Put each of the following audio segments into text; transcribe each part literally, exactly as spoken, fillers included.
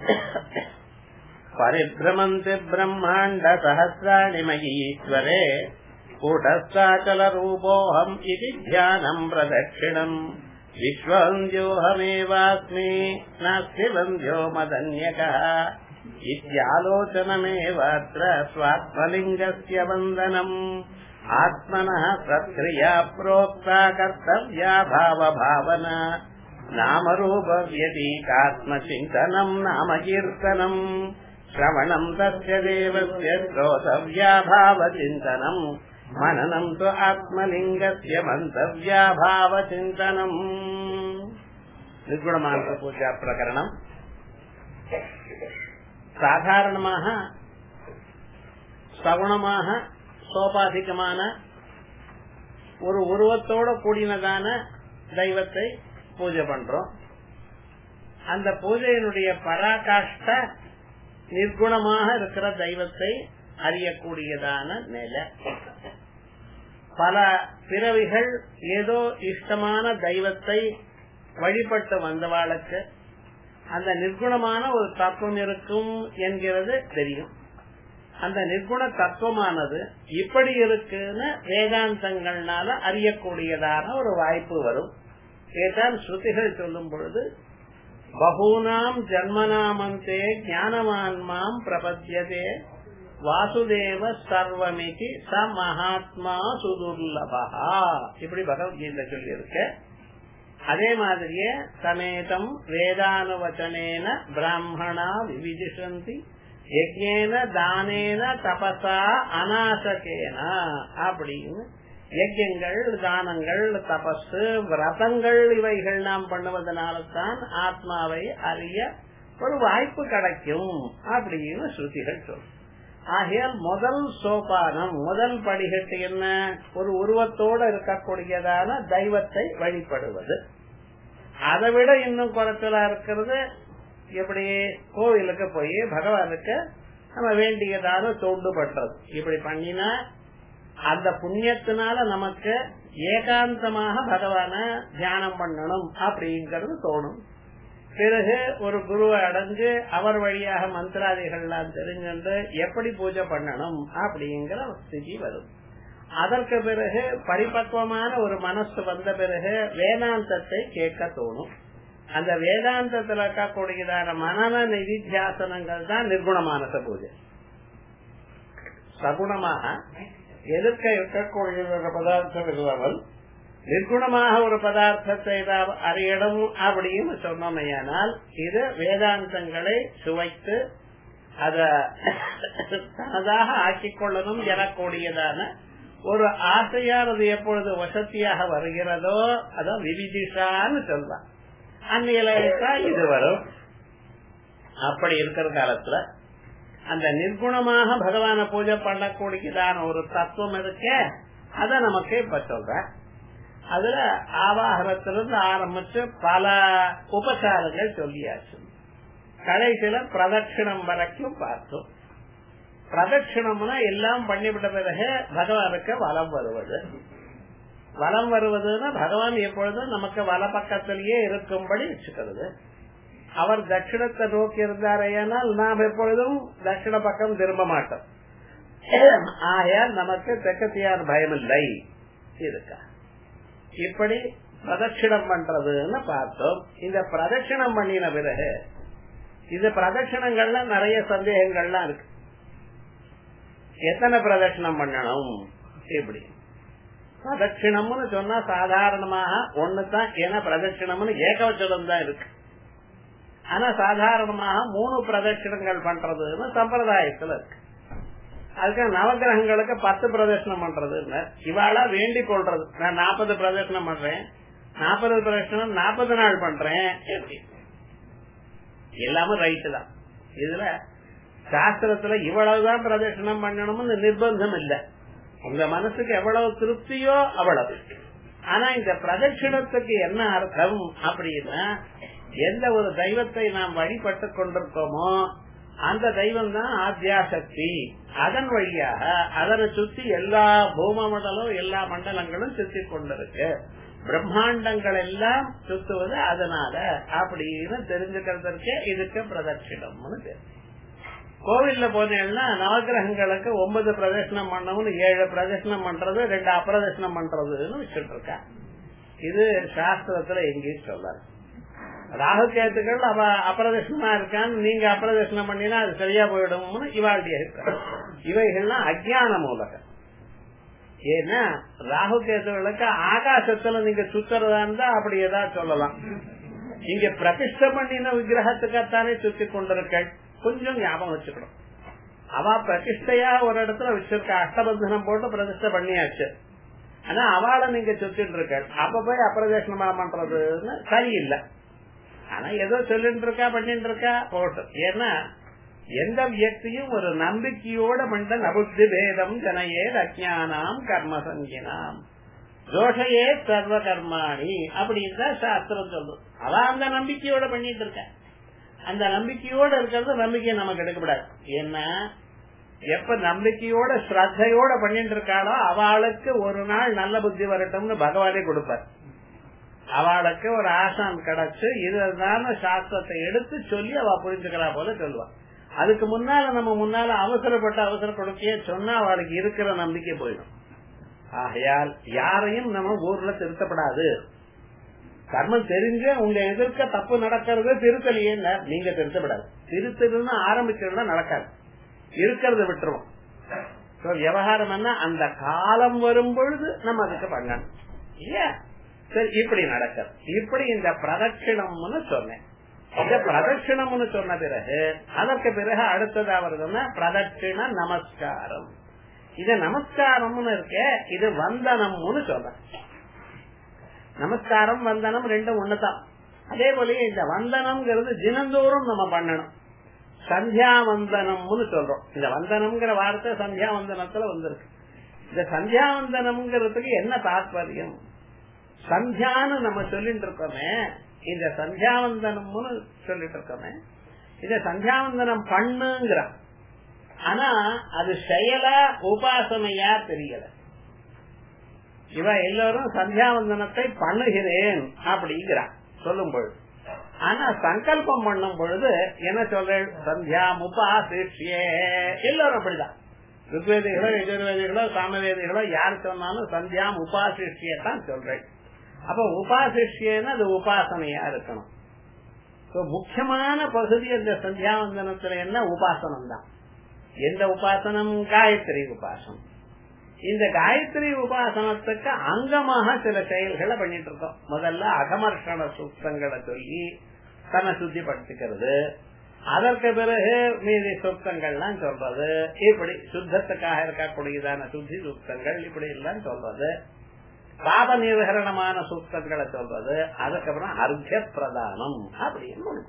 परिभ्रमन्ति ब्रह्माण्ड सहस्राणि मयीश्वरे कूटस्थाचल रूपोऽहम् इति ध्यानम् प्रदक्षिणम् विश्ववन्द्योऽहमेवास्मि नास्ति वन्द्यो मदन्यकः इत्यालोचनमेवात्र स्वात्मलिङ्गस्य वन्दनम् आत्मनः सत्क्रिया प्रोक्ता कर्तव्या भावभावना नामरूपव्यतीतात्मचिन्तनम् नाम कीर्तनम् श्रवणम् तस्य देवस्य श्रोतव्या भावचिन्तनम् मननम् तु आत्मलिङ्गस्य मन्तव्या भावचिन्तनम् निर्गुणमानस पूजा प्रकरणम् சாதாரணமாக சகுணமாக சோபாதிகமான ஒரு உருவத்தோட கூடினதான தெய்வத்தை பூஜை பண்றோம். அந்த பூஜையினுடைய பராகாஷ்ட நிர்குணமாக இருக்கிற தெய்வத்தை அறியக்கூடியதான நிலை. பல பிறவிகள் ஏதோ இஷ்டமான தெய்வத்தை வழிபட்டு வந்தவாளுக்கு அந்த நிர்குணமான ஒரு தத்துவம் இருக்கும் என்கிறது தெரியும். அந்த நிர்குண தத்துவமானது இப்படி இருக்குன்னு வேதாந்தங்கள்னால அறியக்கூடியதான ஒரு வாய்ப்பு வரும். ஏதான் ஸ்ருதிகள் சொல்லும் பொழுது பகூனாம் ஜன்மனாமந்தே ஞானவான்மாம் பிரபத்யதே வாசுதேவ சர்வமிதி ச மகாத்மா சுதுர்லபா இப்படி பகவத்கீதை சொல்லி இருக்கு. அதே மாதிரியே சமேதம் வேதானுவச்சனேன பிராமணா விவிதிஷந்தி யஜ்ஞேன தானேன தபசா அநாசகேன அப்படின்னு யஜ்யங்கள் தானங்கள் தபஸ் விரதங்கள் இவைகள் நாம் பண்ணுவதனால்தான் ஆத்மாவை அறிய ஒரு வாய்ப்பு கிடைக்கும் அப்படின்னு ஸ்ருதிகள் சொல்லும். ஆகையால் முதல் சோபானம் முதல் படிகட்டு என்ன? ஒரு உருவத்தோடு இருக்கக்கூடியதான தெய்வத்தை வழிபடுவது. அதை விட இன்னும் குறைச்சலா இருக்கிறது எப்படி கோவிலுக்கு போய் பகவானுக்கு நம்ம வேண்டியதான தொண்டு பண்றது. இப்படி பண்ணினா அந்த புண்ணியத்தினால நமக்கு ஏகாந்தமாக பகவான தியானம் பண்ணணும் அப்படிங்கறது தோணும். பிறகு ஒரு குருவை அடைஞ்சு அவர் வழியாக மந்திராதிகள்லாம் தெரிஞ்சு எப்படி பூஜை பண்ணணும் அப்படிங்கிற ஸ்திதி வரும். அதற்கு பிறகு பரிபக்குவமான ஒரு மனசு வந்த பிறகு வேதாந்தத்தை கேட்க தோணும். அந்த வேதாந்தத்தில் இருக்கக்கூடியதான மனன நிதித்தியாசனங்கள் தான் நிர்குணமானச பூஜை. சகுணமாக எதிர்க்க இருக்கக்கூடிய பதார்த்தம் இல்லாமல் நிர்குணமாக ஒரு பதார்த்தத்தை அறியணும் அப்படின்னு சொன்னோமையானால் இது வேதாந்தங்களை சுவைத்து அத தனதாக ஆக்கிக் கொள்ளணும் எனக்கூடியதான ஒரு ஆசையானது எப்பொழுது வசதியாக வருகிறதோ அதான் விவிதிஷான்னு சொல்லலாம். அந்நிலைதான் இது வரும். அப்படி இருக்கிற காலத்துல அந்த நிர்குணமாக பகவான பூஜை பண்ணக்கூடியதான ஒரு தத்துவம் இருக்க அத நமக்கு இப்ப சொல்ற. அதுல ஆவாகனத்திலிருந்து ஆரம்பிச்சு பல உபசாரங்கள் சொல்லியாச்சு. கடைசியில பிரதட்சிணம் வரைக்கும் பார்த்தோம். பிரதட்சிணம்னா எல்லாம் பண்ணிவிட்ட பிறகு பகவானுக்கு வலம் வருவது. வலம் வருவதுன்னா பகவான் எப்பொழுதும் நமக்கு வல பக்கத்திலேயே இருக்கும்படி வச்சுக்கிறது. அவர் தட்சிணத்தை நோக்கி இருந்தாரையானால் நாம் எப்பொழுதும் தட்சிண பக்கம் திரும்ப மாட்டோம். ஆகையால் நமக்கு தெற்கத்தியார் பயம் இல்லை இருக்கா. இப்படி பிரதட்சிணம் பண்றதுன்னு பார்த்தோம். இந்த பிரதட்சிணம் பண்ணின பிறகு இந்த பிரதட்சிணங்கள்ல நிறைய சந்தேகங்கள்லாம் இருக்கு. எத்தனை பிரதட்சிணம் பண்ணணும்? இப்படி பிரதட்சிணம்னு சொன்னா சாதாரணமாக ஒண்ணுதான். ஏன்னா பிரதட்சிணம்னு ஏகவச்சனம் தான் இருக்கு. ஆனா சாதாரணமாக மூணு பிரதட்சிணங்கள் பண்றதுன்னு சம்பிரதாயத்துல இருக்கு. அதுக்கு நவகிரகங்களுக்கு பத்து பிரதட்சணம் பண்றது இவாளா வேண்டிக் கொள்றது. நான் நாற்பது பிரதட்சணம் பண்றேன், நாற்பது பிரதட்சணம் நாற்பது நாள் பண்றேன். எல்லாமே ரைட்டு தான். இதுல சாஸ்திரத்துல இவ்வளவுதான் பிரதட்சணம் பண்ணணும்னு நிர்பந்தம் இல்லை. உங்க மனசுக்கு எவ்வளவு திருப்தியோ அவ்வளவு. ஆனா இந்த பிரதட்சிணத்துக்கு என்ன அர்த்தம் அப்படின்னா எந்த ஒரு தெய்வத்தை நாம் வழிபட்டு கொண்டிருக்கோமோ அந்த தெய்வம் தான் ஆத்யாசக்தி. அதன் வழியாக அதனை சுத்தி எல்லா பூம மண்டலம் எல்லா மண்டலங்களும் சுத்தி கொண்டிருக்கு. பிரம்மாண்டங்கள் எல்லாம் சுத்துவது அதனால அப்படின்னு தெரிஞ்சுக்கிறதுக்கு இதுக்கு பிரதட்சிணம்னு பேரு. கோவில்ல போனீங்கன்னா நவகிரகங்களுக்கு ஒன்பது பிரதட்சணம் பண்ணவனு ஏழு பிரதட்சணம் பண்றது ரெண்டு அப்பிரதட்சணம் பண்றதுன்னு வச்சுட்டு இருக்கா. இது சாஸ்திரத்துல எங்கேயும் சொல்லாது. ராகு கேத்துக்கள் அவ அப்பிரதட்சணமா இருக்கான்னு நீங்க அப்பிரதட்சணம் பண்ணினா அது சரியா போயிடும்னு இவாளுடைய இவைகள்லாம் அஜ்ஞான மூலகம். ஏன்னா ராகு கேத்துகளுக்கு ஆகாசத்துல நீங்க சுத்துறதா இருந்தா அப்படி ஏதாவது சொல்லலாம். இங்க பிரதிஷ்ட பண்ணின விக்கிரகத்துக்காத்தானே சுத்தி கொண்டிருக்க கொஞ்சம் ஞாபகம் வச்சுக்கணும். அவ பிரதிஷ்டையா ஒரு இடத்துல வச்சிருக்க அஷ்டபந்தனம் போட்டு பிரதிஷ்டை பண்ணியாச்சு. ஆனா அவளை நீங்க சுத்திட்டு இருக்க அப்ப போய் அப்பிரதட்சணமா பண்றதுன்னு சரியில்லை. ஆனா ஏதோ சொல்லிட்டு இருக்கா பண்ணிட்டு இருக்கா போட்டு. ஏன்னா எந்த வியக்தியும் ஒரு நம்பிக்கையோட பண்ண நபுத்தி பேதம் ஜனையே அஜ்ஞானாம் கர்ம சங்கினாம் தோஷையே சர்வ கர்மாணி அப்படின்னு தான் சாஸ்திரம் சொல்லும். அவ அந்த நம்பிக்கையோட பண்ணிட்டு இருக்க. அந்த நம்பிக்கையோட இருக்கிறது நம்பிக்கை நமக்கு எடுக்கப்படாது. ஏன்னா எப்ப நம்பிக்கையோட ஸ்ரத்தையோட பண்ணிட்டு இருக்காளோ அவளுக்கு ஒரு நாள் நல்ல புத்தி வரட்டும்னு பகவானே கொடுப்பார். அவளுக்கு ஒரு ஆசான் கிடைச்சு இதுதான் சாஸ்திரத்தை எடுத்து சொல்லி அவ புரிஞ்சுக்கிறா போல சொல்லுவா. அதுக்கு முன்னால நம்ம முன்னால அவசரப்பட்ட அவசர கொடுக்கையே சொன்னா அவளுக்கு இருக்கிற நம்பிக்கை போயிடும். ஆகையால் யாரையும் நம்ம ஊர்ல திருத்தப்படாது. கர்மம் தெரிஞ்ச உங்க எதிர்க்க தப்பு நடக்கிறது திருத்தலையே நீங்க திருத்தப்படாது. திருத்தணும்னு ஆரம்பிச்சதுன்னா நடக்காது. இருக்கிறத விட்டுருவோம். விவகாரம் என்ன அந்த காலம் வரும் பொழுது நம்ம அதுக்கு பண்ணணும் இல்லையா? சரி இப்படி நடக்க இப்படி இந்த பிரதட்சிணம்னு சொன்னேன். இந்த பிரதட்சிணம்னு சொன்ன பிறகு அதற்கு பிறகு அடுத்தது வருதுன்னா பிரதட்சிண நமஸ்காரம். இது நமஸ்காரம்னு இருக்க இது வந்தனம்னு சொல்றேன். நமஸ்காரம் வந்தனம் ரெண்டும் ஒண்ணுதான். அதே போல இந்த வந்தனம்ங்கிறது தினந்தோறும் நம்ம பண்ணணும். சந்தியா வந்தனம்னு சொல்றோம். இந்த வந்தனம்ங்கிற வார்த்தை சந்தியா வந்தனத்துல வந்திருக்கு. இந்த சந்தியா வந்தனம்ங்கிறதுக்கு என்ன தாற்பயம்? சந்தியான்னு நம்ம சொல்லிட்டு இருக்கோமே, இந்த சந்தியாவந்தனம்னு சொல்லிட்டு இருக்கோமே, இந்த சந்தியாவந்தனம் பண்ணுங்கிற ஆனா அது செயலா உபாசனையா தெரியல. இவ எல்லாரும் சந்தியாவந்தனத்தை பண்ணுகிறேன் அப்படிங்கிறான் சொல்லும் பொழுது. ஆனா சங்கல்பம் பண்ணும் பொழுது என்ன சொல்ற? சந்தியா உபாசிஷ்யே. எல்லாரும் அப்படிதான். ருக்வேதிகளோ எஜுர்வேதிகளோ சாமவேதிகளோ யார் சொன்னாலும் சந்தியா உபாசிஷ்யத்தான் சொல்றேன். அப்ப உபாசிஷ்யன்னு அது உபாசனையா இருக்கணும். முக்கியமான பகுதி அந்த சந்தியாவந்தனத்துல என்ன? உபாசனம் தான். எந்த உபாசனம்? காயத்ரி உபாசனம். இந்த காயத்ரி உபாசனத்துக்கு அங்கமாக சில செயல்களை பண்ணிட்டு இருக்கோம். முதல்ல அகமர்ஷண சூக்தங்களை சொல்லி தன்னை சுத்திப்படுத்திக்கிறது. அதற்கு பிறகு மீதி சூக்தங்கள்லாம் சொல்றது. இப்படி சுத்தத்துக்காக இருக்கக்கூடியதான சுத்தி சூக்தங்கள் இப்படி எல்லாம் சொல்றது. பாப நிர்கரணமான சூக்தங்களை சொல்றது. அதுக்கப்புறம் அர்த்திய பிரதானம் அப்படின்னு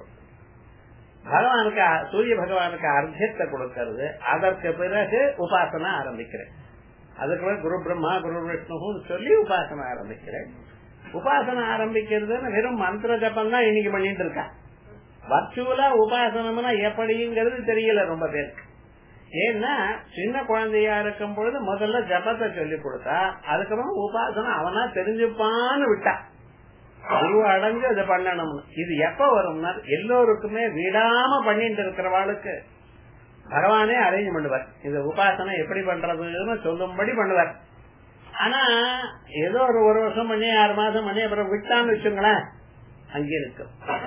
பகவானுக்கு சூரிய பகவானுக்கு அர்த்தியத்தை கொடுக்கறது. அதற்கு பிறகு உபாசனை ஆரம்பிக்கிறேன். அதுக்கு குரு பிரம்மா குரு விஷ்ணுன்னு சொல்லி உபாசனை ஆரம்பிக்கிறேன். உபாசனை ஆரம்பிக்கிறதுன்னு வெறும் மந்திர ஜபம் தான் இன்னைக்கு பண்ணிட்டு இருக்கேன். வர்ச்சுவலா உபாசனம்னா எப்படிங்கிறது தெரியல ரொம்ப பேருக்கு. ஏன்னா சின்ன குழந்தையா இருக்கும் பொழுது முதல்ல ஜபத்தை சொல்லி கொடுத்தா அதுக்கப்புறம் உபாசனை அவனா தெரிஞ்சுப்பான்னு விட்டா குரு அடைஞ்சு அதை பண்ணணும்னு. இது எப்ப வரும்னா எல்லோருக்குமே விடாம பண்ணிட்டு இருக்கிறவாளுக்கு பகவானே அரேஞ்ச் பண்ணுவார். இந்த உபாசனை எப்படி பண்றதுன்னு சொல்லும்படி பண்ணுவார். ஆனா ஏதோ ஒரு ஒரு வருஷம் பண்ணி ஆறு மாசம் பண்ணி அப்புறம் விட்டான்னு வச்சுங்களேன், அங்கே இருக்கு.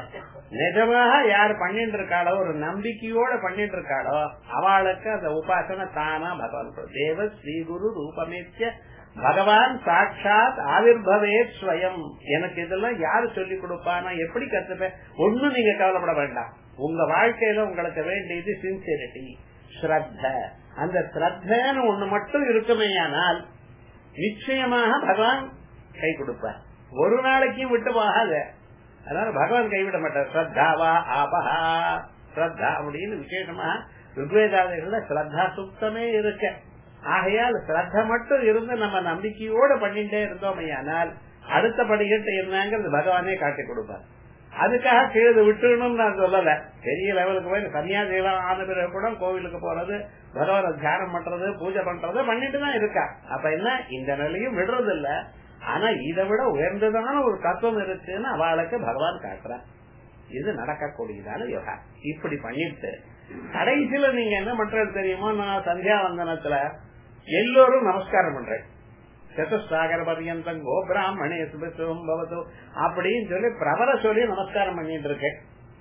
நிஜமாக யார் பண்ணிட்டு இருக்காளோ ஒரு நம்பிக்கையோட பண்ணிட்டு இருக்காளோ அவளுக்கு அந்த உபாசனை தானா பகவான் தேவ ஸ்ரீ குரு ரூபமேத்திய பகவான் சாட்சாத் ஆவிர்பவே ஸ்வயம். எனக்கு இதெல்லாம் யாரு சொல்லி கொடுப்பானா எப்படி கத்துப்பேன்? ஒண்ணும் நீங்க கவலைப்பட வேண்டாம். உங்க வாழ்க்கையில உங்களுக்கு வேண்டியது சின்சியரிட்டி, ஸ்ரத்த. அந்த ஸ்ரத்தன்னு ஒண்ணு மட்டும் இருக்குமேயானால் நிச்சயமாக பகவான் கை கொடுப்பார். ஒரு நாளைக்கும் விட்டு போகாத. அதனால பகவான் கைவிட மாட்டார். ஸ்ரத்தாவா ஆபஹா ஸ்ரத்தா அப்படின்னு விசேஷமா ருக்வேதாதிகள்ல ஸ்ரத்தா சுத்தமே இருக்க. ஆகையால் ஸ்ரத்த மட்டும் இருந்து நம்ம நம்பிக்கையோட பண்ணிட்டே இருந்தோமையானால் அடுத்த படிக்கட்டு என்னங்கிறது பகவானே காட்டி கொடுப்பார். அதுக்காக கீழே விட்டுணும் நான் சொல்லல. பெரிய லெவலுக்கு போய் சன்னியாசிகளா ஆன பிறகு கூட கோவிலுக்கு போறது, பகவான தியானம் பண்றது, பூஜை பண்றது பண்ணிட்டு தான் இருக்கா. அப்ப என்ன இந்த நிலையும் விடுறது இல்ல. ஆனா இதை விட உயர்ந்ததான ஒரு தத்துவம் இருக்குன்னு அவளுக்கு பகவான் காட்டுறான். இது நடக்கக்கூடியதான விவகாரம். இப்படி பண்ணிட்டு கடைசியில நீங்க என்ன பண்றது தெரியுமோ, நான் சந்தியாவந்தனத்துல எல்லோரும் நமஸ்காரம் பண்றேன். சதுசாகர பர்யந்தம் கோ பிராமணே சுபம் பவதோ அப்படின்னு சொல்லி பிரபல சொல்லி நமஸ்காரம் பண்ணிட்டு இருக்கேன்.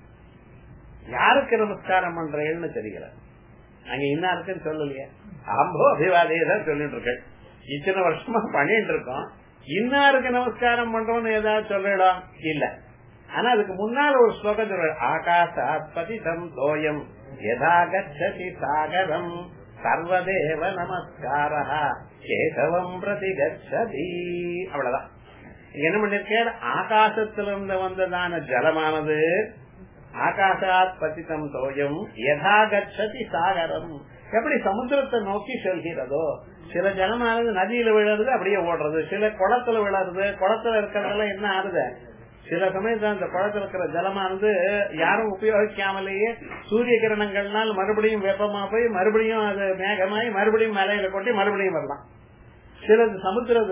யாருக்கு நமஸ்காரம் பண்றேன்னு தெரியல. அங்க இன்னாருக்குன்னு சொல்லலையே, அம்போ அபிவாதையே தான் சொல்லிட்டு இருக்கேன். இத்தனை வருஷமா பண்ணிட்டு இருக்கோம். இன்னாருக்கு நமஸ்காரம் பண்றோம்னு ஏதாவது சொல்லலாம் இல்ல. ஆனா அதுக்கு முன்னால ஒரு ஸ்லோகம் சொல்ற, ஆகாசாத்பதி தம் தோயம் யதா கச்சதி சாகரம் சர்வதேவ நமஸ்காரா கேசவம் பிரதி கச்சதி. அவ்வளவுதான். என்ன பண்ணிருக்க, ஆகாசத்திலிருந்து வந்ததான ஜலமானது ஆகாசாத் பதிதம் தோயம் யதா கச்சதி சாகரம், எப்படி சமுத்திரத்தை நோக்கி செல்கிறதோ. சில ஜலமானது நதியில விழுறது அப்படியே ஓடுறது, சில குளத்துல விழுறது. குளத்துல இருக்கிறதெல்லாம் என்ன ஆறுது, சில சமயத்துல அந்த குளத்துல இருக்கிற ஜலமானது யாரும் உபயோகிக்காமலேயே சூரிய கிரணங்கள்னால் மறுபடியும் வெப்பமா போய் மறுபடியும் அது மேகமாய் மறுபடியும் மலையில கொட்டி மறுபடியும் வரலாம். சிலது சமுத்திர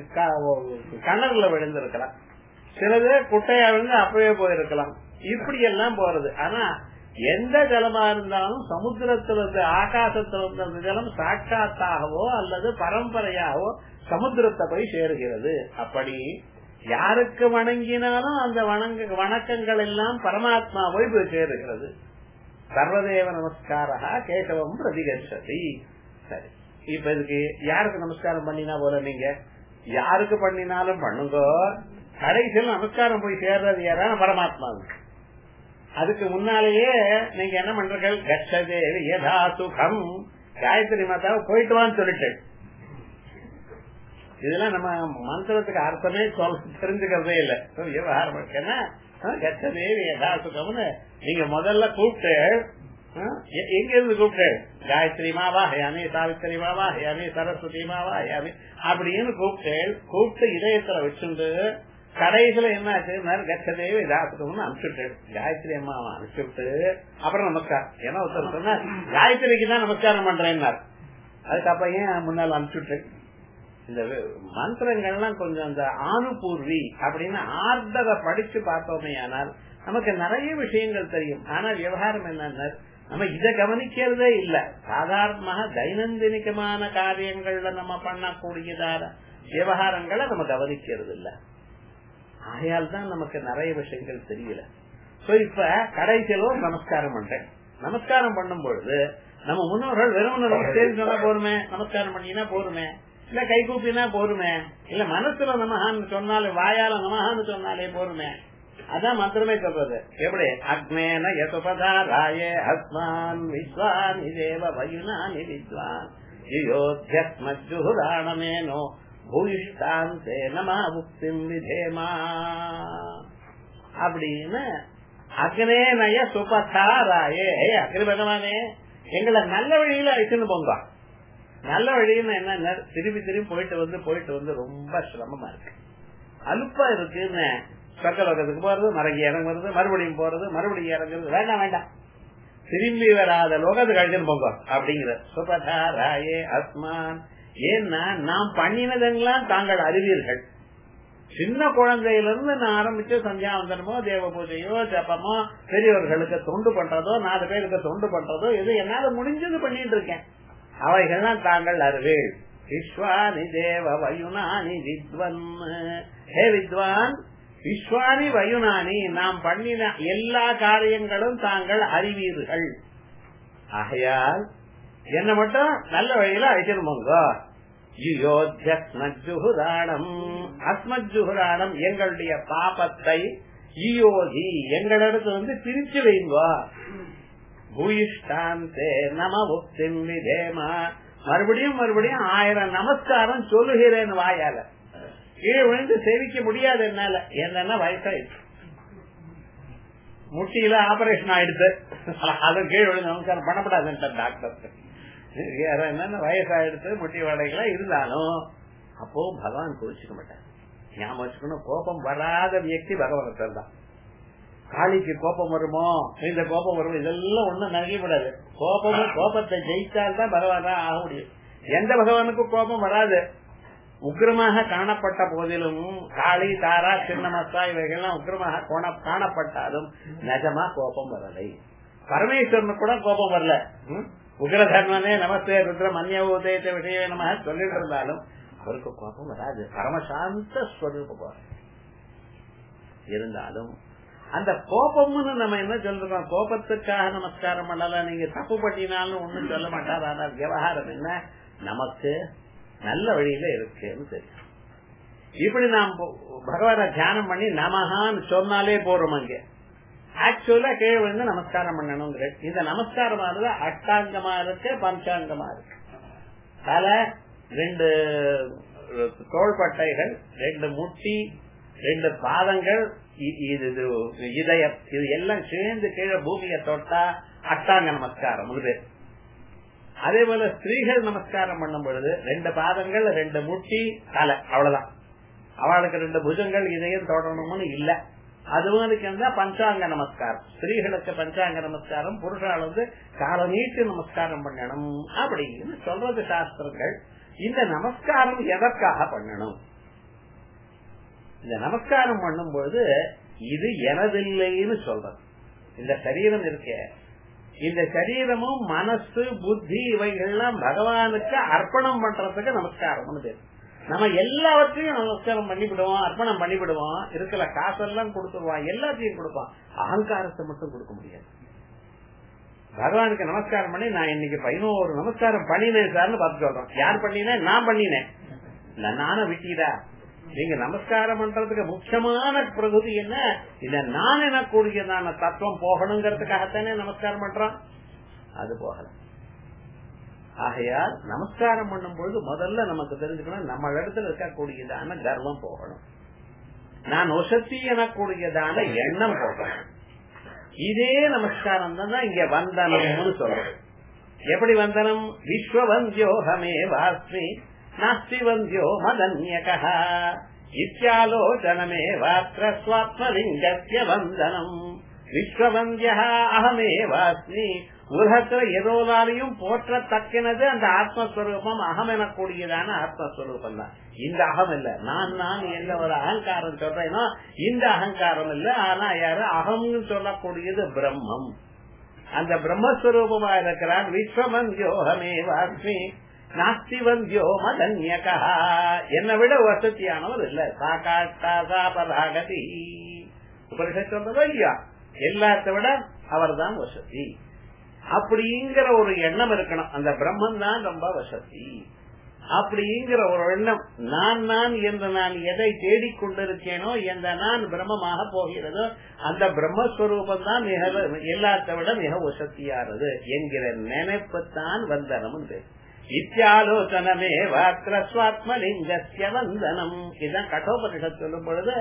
கிணறுல விழுந்திருக்கலாம், சிலது குட்டையா விழுந்து அப்பவே போயிருக்கலாம். இப்படி எல்லாம் போறது. ஆனா எந்த ஜலமா இருந்தாலும் சமுத்திரத்திலிருந்து ஆகாசத்திலிருந்து அந்த ஜலம் சாட்சாத்தாகவோ அல்லது பரம்பரையாகவோ சமுத்திரத்தை போய் சேருகிறது. அப்படி யாருக்கு வணங்கினாலும் அந்த வணங்க வணக்கங்கள் எல்லாம் பரமாத்மா போய் போய் சேருகிறது. சர்வதேவ நமஸ்காரா கேசவம் பிரதிகச்சதி. சரி, இப்ப இதுக்கு யாருக்கு நமஸ்காரம் பண்ணினா போல, நீங்க யாருக்கு பண்ணினாலும் பண்ணுங்க, கடைசியில் நமஸ்காரம் போய் சேர்றது யாரான பரமாத்மாவுக்கு. அதுக்கு முன்னாலேயே நீங்க என்ன பண்றீர்கள், கச்சதேவி யதா சுகம் காயத்ரி மாதாவை போயிட்டு வான்னு சொல்லிட்டு. இதெல்லாம் நம்ம மந்திரத்துக்கு அர்த்தமே சொல்ல தெரிஞ்சுக்கிறதே இல்ல. விவகாரம் இருக்குன்னா கச்சதேவி யதா சுகம்னு நீங்க முதல்ல கூப்பிட்டு, எங்க இருந்து கூப்பிட்டு, காயத்ரி மாவா ஹயாமி, சாவித்திரி மாவா ஹயாமி, சரஸ்வதி மாவா ஹயாமி அப்படின்னு கூப்பிட்டு கூப்பிட்டு இதயத்துல வச்சுட்டு கடைசியில என்ன ஆச்சு, கச்சதேவி யதாசுகம்னு அனுப்பிச்சுட்டு காயத்ரி அம்மாவை அனுப்பிச்சுட்டு அப்புறம் நமஸ்காரம். ஏன்னா ஒருத்தர் சொன்னா காயத்ரிக்கு தான் நமஸ்காரம் பண்றேன்னாரு, அதுக்கப்புறம் ஏன் முன்னால அனுப்பிச்சுட்டு. இந்த மந்திரங்கள்லாம் கொஞ்சம் அந்த ஆணுபூர்வி அப்படின்னு ஆர்டரை படிச்சு பார்த்தோமே ஆனால் நமக்கு நிறைய விஷயங்கள் தெரியும். ஆனா விவகாரம் என்னன்னா நம்ம இதை கவனிக்கிறதே இல்ல. சாதாரணமாக தைனந்தினிகமான காரியங்கள்ல நம்ம பண்ணக்கூடியதான விவகாரங்களை நம்ம கவனிக்கிறது இல்ல. ஆகையால் தான் நமக்கு நிறைய விஷயங்கள் தெரியல. சோ இப்ப கடைசியில நமஸ்காரம் பண்றேன். நமஸ்காரம் பண்ணும் பொழுது நம்ம முன்னோர்கள் வெறும் நமஸ்காரம் சொன்னா போருமே, நமஸ்காரம் பண்ணினா போருமே, இல்ல கை கூப்பினா போருமே, இல்ல மனசுல நமஹான்னு சொன்னாலே வாயால நமஹான்னு சொன்னாலே போருமே. அதான் மந்திரமே சொல்றது. எப்படி, அக்னேன யசுபதாராயே அஸ்மான் விஸ்வானி தேவ வயுனானி வித்வான் யோத்யஸ்மஜ்ஜுஹுராணமேனோ பூயிஷ்டாந்தே நம முக்திம் விதேமா அப்படின்னு அக்னேனய சுபதாராயே, அக்னி பகவானே எங்களை நல்ல வழியில அழைச்சுன்னு போங்க. நல்ல வழின்னு என்ன, திரும்பி திரும்பி போயிட்டு வந்து போயிட்டு வந்து ரொம்ப சிரமமா இருக்கு, அலுப்பா இருக்குன்னு சொர்க்கலோகத்துக்கு போறது, மறங்கி இறங்குறது, மறுபடியும் போறது, மறுபடியும் இறங்குறது, வேண்டாம் வேண்டாம், திரும்பி வராத லோகத்துக்கு அழைச்சுன்னு போங்க அப்படிங்கிற. சுபதாராயே அஸ்மான், ஏன்னா நாம் பண்ணினதெல்லாம் தாங்கள் அறிவீர்கள். சின்ன குழந்தையிலிருந்து நான் ஆரம்பிச்சு சந்தியாவந்தனமோ தேவ பூஜையோ ஜபமோ பெரியவர்களுக்கு தொண்டு பண்றதோ நாலு பேருக்கு தொண்டு பண்றதோ எது என்னால முடிஞ்சது பண்ணிட்டு இருக்கேன். அவைகள்லாம் தாங்கள் அறிவீள். விஸ்வானி தேவ வயுனானி வித்வன், ஹே வித்வான் விஸ்வானி வயுனானி, நாம் பண்ணின எல்லா காரியங்களும் தாங்கள் அறிவீர்கள். ஆகையால் என்ன மட்டும் நல்ல வழியில அழைச்சிருமோங்க. அஸ்மஜுகுராணம், எங்களுடைய பாபத்தை ஈயோதி எங்களிடத்து வந்து பிரிச்சு வைங்கோ. பூயிஷ்டாந்தே நம முக்திம் விதேமா, மறுபடியும் மறுபடியும் ஆயிரம் நமஸ்காரம் சொல்லுகிறேன் வாயால. கீழே விழுந்து சேவிக்க முடியாது என்னால, என்னன்னா வயசாயிடுச்சு, முட்டியில ஆபரேஷன் ஆயிடுச்சு, அது கீழே விழுந்து நமஸ்காரம் பண்ணப்படாதுன்ற டாக்டர். என்னன்னா வயசாயிடுச்சு, முட்டி வடைகளா இருந்தாலும் அப்போ பகவான் கோச்சிக்க மாட்டார். ஞாபகம் வச்சுக்கணும், கோபம் வராத வியக்தி பகவான் தான். காளிக்கு கோபம் வருமோ, இந்த கோபம் வருமோ, இதெல்லாம் ஒண்ணும் நகைப்படாது. கோபமும் கோபத்தை ஜெயித்தால்தான் பகவான் தான் ஆக முடியும். எந்த பகவானுக்கும் கோபம் வராது. உக்கிரமாக காணப்பட்ட போதிலும் காளி தாரா சின்னமஸ்தா இவைகள்லாம் உக்கிரமாக காணப்பட்டாலும் நிஜமா கோபம் வரலை. பரமேஸ்வரனு கூட கோபம் வரல. உக்ரதர்மனே நமஸ்தே ருத்ரம் அந்நிய உதயத்தை விஷய நம்ம சொல்லிட்டு இருந்தாலும் அவருக்கு கோபம் வராது. பரமசாந்த ஸ்வரூபம். இருந்தாலும் அந்த கோபம்னு நம்ம என்ன சொல்றோம், கோபத்துக்காக நமஸ்காரம் பண்ணலாம், நீங்க தப்பு பண்ணினாலும் ஒண்ணும் சொல்ல மாட்டார். ஆனால் விவகாரம் என்ன, நமக்கு நல்ல வழியில இருக்குன்னு தெரியும். இப்படி நாம் பகவான தியானம் பண்ணி நமகான்னு சொன்னாலே போறோம். அங்க ஆக்சுவலா கீழே விழுந்து நமஸ்காரம் பண்ணணும். இந்த நமஸ்காரமானது அஷ்டாங்கமா இருக்கு, பஞ்சாங்கமா இருக்கு. தலை, ரெண்டு தோள்பட்டைகள், ரெண்டு முட்டி, ரெண்டு பாதங்கள், இதயம், இது எல்லாம் சேர்ந்து கீழே பூமியை தொட்டா அஷ்டாங்க நமஸ்காரம் பேர். அதே போல ஸ்திரீகள் நமஸ்காரம் பண்ணும் பொழுது ரெண்டு பாதங்கள், ரெண்டு முட்டி, தலை, அவ்வளவுதான். அவளுக்கு ரெண்டு புஜங்கள் இதயம் தொடரணும்னு இல்ல. அதுவும் அதுக்கு பஞ்சாங்க நமஸ்காரம். ஸ்திரீகளுக்கு பஞ்சாங்க நமஸ்காரம், புருஷால் வந்து கால நீட்டு நமஸ்காரம் பண்ணணும் அப்படின்னு சொல்றது சாஸ்திரங்கள். இந்த நமஸ்காரம் எதற்காக பண்ணணும்? இந்த நமஸ்காரம் பண்ணும்போது இது எனதில்லைன்னு சொல்றது. இந்த சரீரம் இருக்க, இந்த சரீரமும் மனசு புத்தி இவைகள்லாம் பகவானுக்கு அர்ப்பணம் பண்றதுக்கு நமஸ்காரம் பேரு. நம்ம எல்லாவற்றையும் நமஸ்காரம் பண்ணிவிடுவோம், அர்ப்பணம் பண்ணிவிடுவோம், இருக்கிற காசெல்லாம் கொடுத்துருவான், எல்லாத்தையும் கொடுப்பான், அகங்காரத்தை மட்டும் கொடுக்க முடியாது. பகவானுக்கு நமஸ்காரம் பண்ணி நான் இன்னைக்கு பதினோரு நமஸ்காரம் பண்ணினேன் சார்னு பார்த்து சொல்றோம். யார் பண்ணினேன்? நான் பண்ணினேன். நானும் விட்டீரா? நீங்க நமஸ்காரம் பண்றதுக்கு முக்கியமான பிரகுதி என்ன? இல்ல நான் எனக்கூடியதான தத்துவம் போகணுங்கிறதுக்காகத்தானே நமஸ்காரம் பண்றோம். அது போகல. ஆகையால் நமஸ்காரம் பண்ணும் பொழுது முதல்ல நமக்கு தெரிஞ்சுக்கணும், நம்ம இடத்துல இருக்கக்கூடியதான கர்வம் போகணும், நான் ஒசத்தி எனக்கூடியதான எண்ணம் போகணும். இதே நமஸ்காரம் தான் இங்க வந்தனம்னு சொல்றோம். எப்படி வந்தனம்? விஸ்வவந்தியோகமே வாஸ்மி நாஸ்தி வந்தியோ மதன்யகஹ இத்யாலோசனமே வாத்ர ஸ்வாத்மலிங்கஸ்ய வந்தனம். விஸ்வவந்தியா அகமே வாஸ்மி, உலகத்துல எதோலாலையும் போற்றத்தக்கினது அந்த ஆத்மஸ்வரூபம், அகம் எனக்கூடியதான ஆத்மஸ்வரூபம் தான். இந்த அகம் இல்ல, நான் நான் என்ற ஒரு அகங்காரம் சொல்றேனோ இந்த அகங்காரம் இல்ல. ஆனா யாரு அகம்னு சொல்லக்கூடியது பிரம்மம், அந்த பிரம்மஸ்வரூபமா இருக்கிறார். விஸ்வமந்தியோகமே வாஸ்மி நாஸ்தி வந்தியோ மதன்யகா, என்னை விட வசதியானவர் இல்ல. சாகாட்டாகதி உபனிஷத் சொல்றதோ இல்லையா, எல்லாத்த விட அவர் தான் வசதி அப்படிங்கிற ஒரு எண்ணம் இருக்கணும். அந்த பிரம்மன் தான் ரொம்ப வசதி அப்படிங்கிற ஒரு எண்ணம். நான் நான் என்று நான் எதை தேடிக்கொண்டிருக்கேனோ, எந்த நான் பிரம்மமாக போகிறதோ அந்த பிரம்மஸ்வரூபம் தான் மிக எல்லாத்த விட மிக வசதியானது என்கிற நினைப்புத்தான் வந்தனம். இத்தியாலோசனமே வாத்ர ஸ்வாத்மலிங்கஸ்ய வந்தனம். இதான் கட்டோபனிஷத் சொல்லும் பொழுது,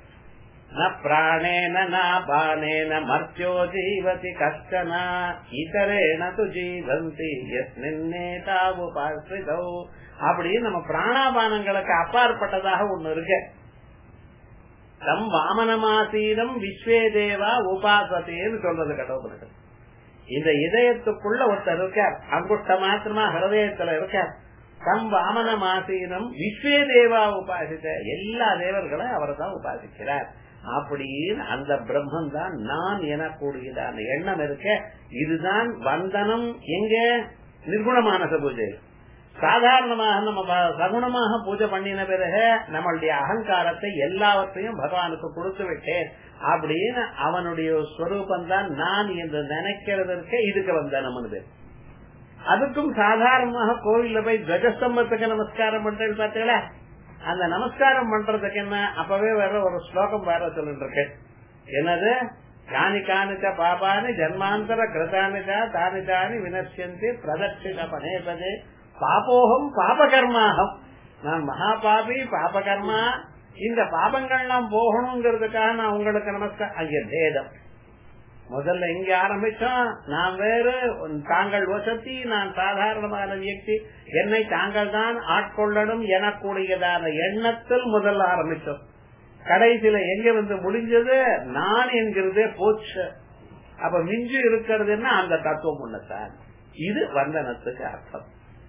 ந பிராணேன ந பானேன மர்த்யோ ஜீவதி கஷ்டன இதரேன து ஜீவந்தி யஸ்மின்னேதாவுபாஸ்ரிதௌ. அப்படின்னு நம்ம பிராணாபானங்களுக்கு அப்பாற்பட்டதாக ஒண்ணு இருக்கு. தம் வாமனமாசீனம் விஸ்வே தேவா உபாசத்தேன்னு சொல்றது கட்டோபனிஷத். இந்த இதயத்துக்குள்ள ஒருத்தர் இருக்கார், அங்குஷ்ட மாத்திரமா ஹிருதயத்துல இருக்கார். தம் வாமன மாசீனம் விஸ்வே தேவா உபாசித்த, எல்லா தேவர்களும் அவரை தான் உபாசிக்கிறார். அப்படின்னு அந்த பிரம்மன் தான் நான் எனக்கூடியதான எண்ணம் இருக்க. இதுதான் வந்தனம். எங்க? நிர்குணமானச பூஜை. சாதாரணமாக நம்ம சகுணமாக பூஜை பண்ணின பிறகு நம்மளுடைய அகங்காரத்தை எல்லாவற்றையும் பகவானுக்கு கொடுத்து விட்டேன் அப்படின்னு அவனுடைய ஸ்வரூபம் தான் நான் என்று நினைக்கிறதற்கு இதுக்கு வந்தனம். அதுக்கும் சாதாரணமாக கோவில்ல போய் துவஜஸ்தம்பத்துக்கு நமஸ்காரம் பண்றேன்னு பார்த்தீங்களா, அந்த நமஸ்காரம் பண்றதுக்கு என்ன அப்பவே வேற ஒரு ஸ்லோகம் வேற சொல்லிட்டு இருக்கு. என்னது? காணி காணிச்ச பாபானி ஜன்மாந்தர கிருதானிச்சா தானி தானி வினஷ்யந்தி பிரதட்சிண பனேபதே பாபோகம் பாபகர்மாகம். நான் மகா பாபி பாபகர்மா, இந்த பாபங்கள்லாம் போகணுங்கிறதுக்காக நான் உங்களுக்கு நமஸ்காரம். அங்கே பேதம். முதல்ல இங்க ஆரம்பிச்சோம், நான் வேறு, தாங்கள் வசதி, நான் சாதாரணமான வியக்தி, என்னை தாங்கள் தான் ஆட்கொள்ளணும் எனக்கூடியதான எண்ணத்தில் முதல்ல ஆரம்பிச்சோம். கடைசியில எங்க வந்து முடிஞ்சது? நான் என்கிறதே போச்சு. அப்ப மிஞ்சு இருக்கிறதுன்னா அந்த தத்துவம் உள்ளதான். இது வந்தனத்துக்கு அர்த்தம்.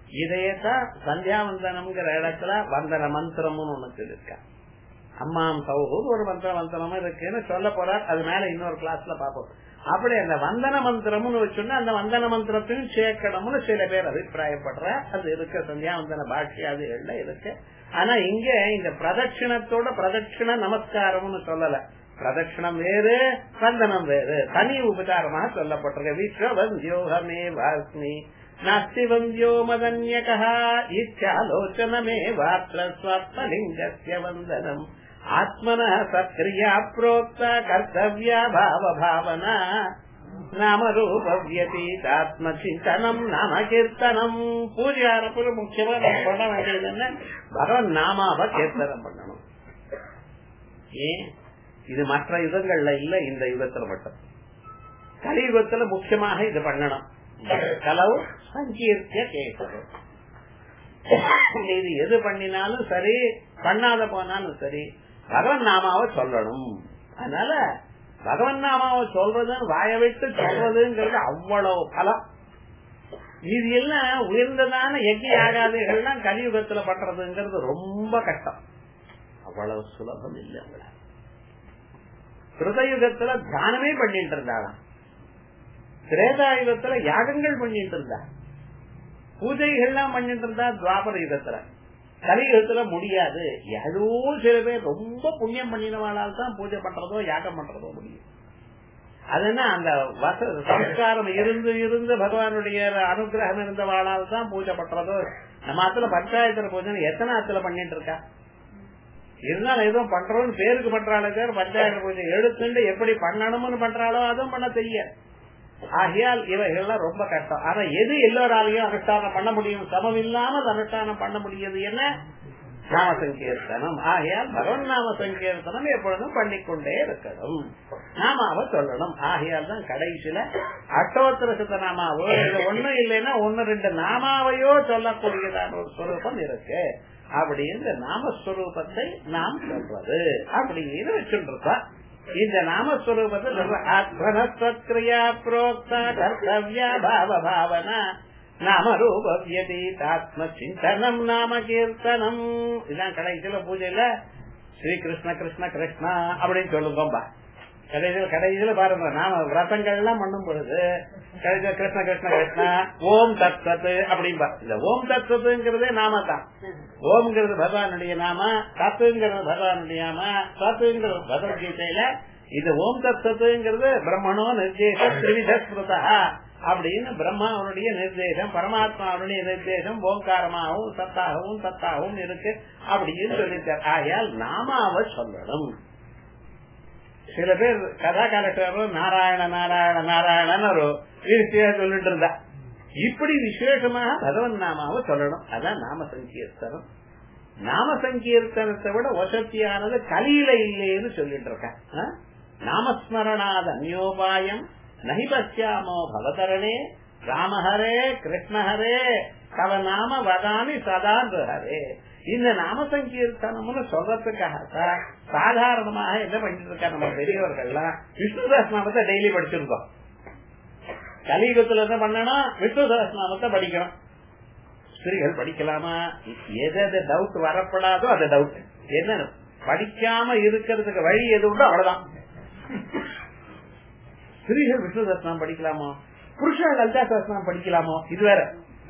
இதையத்தான் சந்தியாவந்தனம்ங்கிற இடத்துல வந்தன மந்திரம்னு ஒண்ணு இருக்கா. அம்மாம் சௌஹூர் ஒரு மந்திர மந்திரமும் இருக்குன்னு சொல்ல போறார். அது மேல இன்னொரு கிளாஸ்ல பாப்போம். அப்படி அந்த வந்தன மந்திரம்னு வச்சோன்னா அந்த வந்தன மந்திரத்தையும் சேர்க்கணும்னு சில பேர் அபிப்பிராயப்படுற அது இருக்கு. சந்தியாவந்தன பாஷ்யாதிகள்ல இருக்கு. ஆனா இங்க இந்த பிரதட்சிணத்தோட பிரதட்சிண நமஸ்காரம்னு சொல்லல. பிரதட்சிணம் வேறு, வந்தனம் வேறு, தனி உபச்சாரமாக சொல்லப்பட்டிருக்கு. விஸ்வவந்தியோகமே வாஸ்மி நாஸ்தி வந்தியோ மதன்யகா இச்சாலோச்சனமே வாத்ர ஸ்வப்னலிங்கஸ்ய வந்தனம் ஆத்மன சக்ரியா புரோக்த கர்த்தவ்யா பாவ பாவனா நாமரூபவியதீதாத்ம சிந்தனம் நாம கீர்த்தனம். பூஜையாரப்புற முக்கியமா நம்ம பண்ண வேண்டியது என்ன? பகவன் நாமாவ கீர்த்தனம் பண்ணணும். ஏன் இது மற்ற யுகங்கள்ல இல்ல, இந்த யுகத்துல மட்டும். கலியுகத்துல முக்கியமாக இது பண்ணணும். கலவு சங்கீர்த்திய கேட்கணும். இது எது பண்ணினாலும் சரி, பண்ணாத போனாலும் சரி, பகவன் நாமாவை சொல்லணும். அதனால பகவன் நாமாவை சொல்றது, வாய விட்டு சொல்றதுங்கிறது அவ்வளவு பலம். இது எல்லாம் உயர்ந்ததான யஜ்ஞ யாகாதிகள்லாம் கலியுகத்துல பண்றதுங்கிறது ரொம்ப கஷ்டம். அவ்வளவு சுலபம் இல்லை. உங்களை கிருதயுகத்துல தியானமே பண்ணிட்டு இருந்தாலும், திரேதாயுகத்துல யாகங்கள் பண்ணிட்டு இருந்தா, பூஜைகள்லாம் பண்ணிட்டு இருந்தா. துவாபர யுகத்துல, கலியுகத்துல முடியாது. ஏதோ சில பேர் ரொம்ப புண்ணியம் பண்ணினவாளால் தான் பூஜை பண்றதோ யாகம் பண்றதோ முடியும். அதுனா அந்த சம்ஸ்காரம் இருந்து இருந்து பகவானுடைய அனுகிரகம் இருந்தவாளால் தான் பூஜை பண்றதோ. நம்ம ஆத்துல பஞ்சாயத்துல பூஜை எத்தனை ஆத்துல பண்ணிட்டு இருக்கா? இருந்தாலும் ஏதோ பண்றோம்னு பேருக்கு பண்றாளே பேர் பஞ்சாயத்து பூஜை எடுத்துட்டு எப்படி பண்ணணும்னு பண்றாளோ அதுவும் பண்ண தெரியாது. ஆகையால் இவைகள்லாம் ரொம்ப கஷ்டம். ஆனா எது எல்லோராலையும் அனுஷ்டானம் பண்ண முடியும், சமம் இல்லாமல் அனுஷ்டானம் பண்ண முடியாது என்ன? நாம சங்கீர்த்தனம். ஆகையால் பகவன் நாம சங்கீர்த்தனம் எப்பொழுதும் பண்ணிக்கொண்டே இருக்கணும். நாமாவை சொல்லணும். ஆகையால் தான் கடைசியில அஷ்டோத்தர சுத்த நாமாவோ இது ஒண்ணும் இல்லைன்னா ஒன்னு ரெண்டு நாமாவையோ சொல்லக்கூடியதான ஒரு ஸ்வரூபம் இருக்கு. அப்படி இந்த நாமஸ்வரூபத்தை நாம் சொல்றது அப்படின்னு வச்சுட்டு இருக்கா. இந்த நாமஸ்வரூபத்தில் ஆத்மனஸ்வக்ரியா புரோக்தா கர்த்தவ்யா பாவ பாவனா நாமரூபவியதீதாத்ம சிந்தனம் நாம கீர்த்தனம். இதான் கடைசியில பூஜையில ஸ்ரீ கிருஷ்ண கிருஷ்ண கிருஷ்ணா அப்படின்னு சொல்லுங்கோம்பா. கடைசியில கடைசியில பாருங்க, நாம விரதங்கள் எல்லாம் பண்ணும் பொழுது கடைசியில கிருஷ்ண கிருஷ்ண கிருஷ்ணா ஓம் தத் சத்து அப்படின்பா. இந்த ஓம் தத் சத்துங்கிறதே நாம தான். ஓம்ங்கிறது பகவானுடைய நாம, தத்துங்கிறது பகவானுடைய நாம, தத்துங்கிறது பகவத்கீதையில இது ஓம் தத் சத்துங்கிறது பிரம்மணோ நிர்தேச திரிவித ஸ்மிருதா அப்படின்னு பிரம்மாவனுடைய நிர்தேசம், பரமாத்மாவுடைய நிர்தேசம் ஓங்காரமாகவும் சத்தாகவும் சத்தாகவும் இருக்கு அப்படின்னு சொல்லிட்டார். ஆகையால் நாமாவை சொல்லணும். சில பேர் கதா காலக்டர் நாராயண நாராயண நாராயணன் ஒரு சொல்லிட்டு இருந்தா. இப்படி விசேஷமாக பகவன் நாமாவை சொல்லணும். அதான் நாம சங்கீர்த்தனம். நாம சங்கீர்த்தனத்தை விட வசத்தியானது கலியில இல்லைன்னு சொல்லிட்டு இருக்க. நாமஸ்மரணாத அந்யோபாயம் நஹி பசியாமோ பவதரணே ராமஹரே கிருஷ்ணஹரே தவ நாம வதாமி சதா ஹரே. இந்த நாம சங்கீர்த்தனம்னு சொல்றதுக்காக சாதாரணமாக என்ன பண்ணிட்டு இருக்கா நம்ம பெரியவர்கள்லாம் விஷ்ணு சஹஸ்ரநாமத்தை டெய்லி படிச்சிருக்கோம். கலியுகத்துல என்ன பண்ணணும்? விஷ்ணு சஹஸ்ரநாமத்தை படிக்கணும். ஸ்திரீகள் படிக்கலாமா? எது டவுட் வரப்படாதோ அது டவுட். என்ன படிக்காம இருக்கிறதுக்கு வழி எது உண்டோ அவ்வளவுதான். ஸ்திரீகள் விஷ்ணு சஹஸ்ரநாமம் படிக்கலாமோ? புருஷன் லலிதா சஹஸ்ரநாமம் படிக்கலாமோ? இது வேற.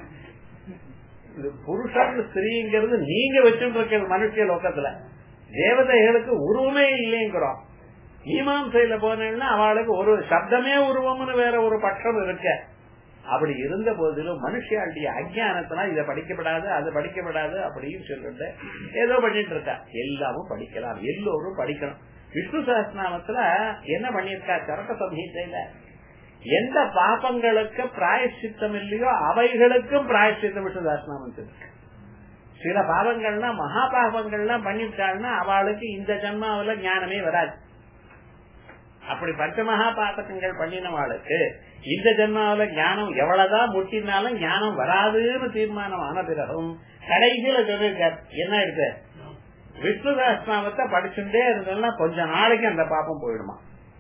புருஷன் ஸ்திரீங்கிறது நீங்க வச்சுட்டு இருக்க மனுஷ லோகத்துல தேவதைகளுக்கு உருவமே இல்லைங்கிறோம். மீமாம்சையில போனேன்னா அவளுக்கு ஒரு சப்தமே உருவம்னு வேற ஒரு பட்சம் இருக்க. அப்படி இருந்த போதிலும் மனுஷியாளுடைய அஜ்ஞானத்தினா இதை படிக்கப்படாது அது படிக்கப்படாது அப்படின்னு சொல்லிட்டு ஏதோ பண்ணிட்டு இருக்கா. எல்லாமும் படிக்கலாம், எல்லோரும் படிக்கணும். விஷ்ணு சஹஸ்ரநாமத்துல என்ன பண்ணிருக்கா? சரக சம்ஹிதையில எந்த பாபங்களுக்கு பிராயச்சித்தம் இல்லையோ அவைகளுக்கும் பிராயச்சித்தம் விஷ்ணு சஹஸ்ரநாமம் இருக்கு. சில பாவங்கள்னா மகா பாவங்கள்லாம் பண்ணிட்டாள்னா அவளுக்கு இந்த ஜன்மாவில ஞானமே வராது. அப்படி பஞ்சமகா பாபகங்கள் பண்ணினவாளுக்கு இந்த ஜன்மாவில ஞானம் எவ்வளவுதான் முட்டினாலும் ஞானம் வராதுன்னு தீர்மானம் ஆன பிறகும் கடைசியில சொல்லிருக்கார் என்ன இருக்கு? விஷ்ணு சஹஸ்ரநாமத்தை படிச்சுட்டே இருந்தோம்னா கொஞ்ச நாளைக்கு அந்த பாப்பம் போயிடுமா.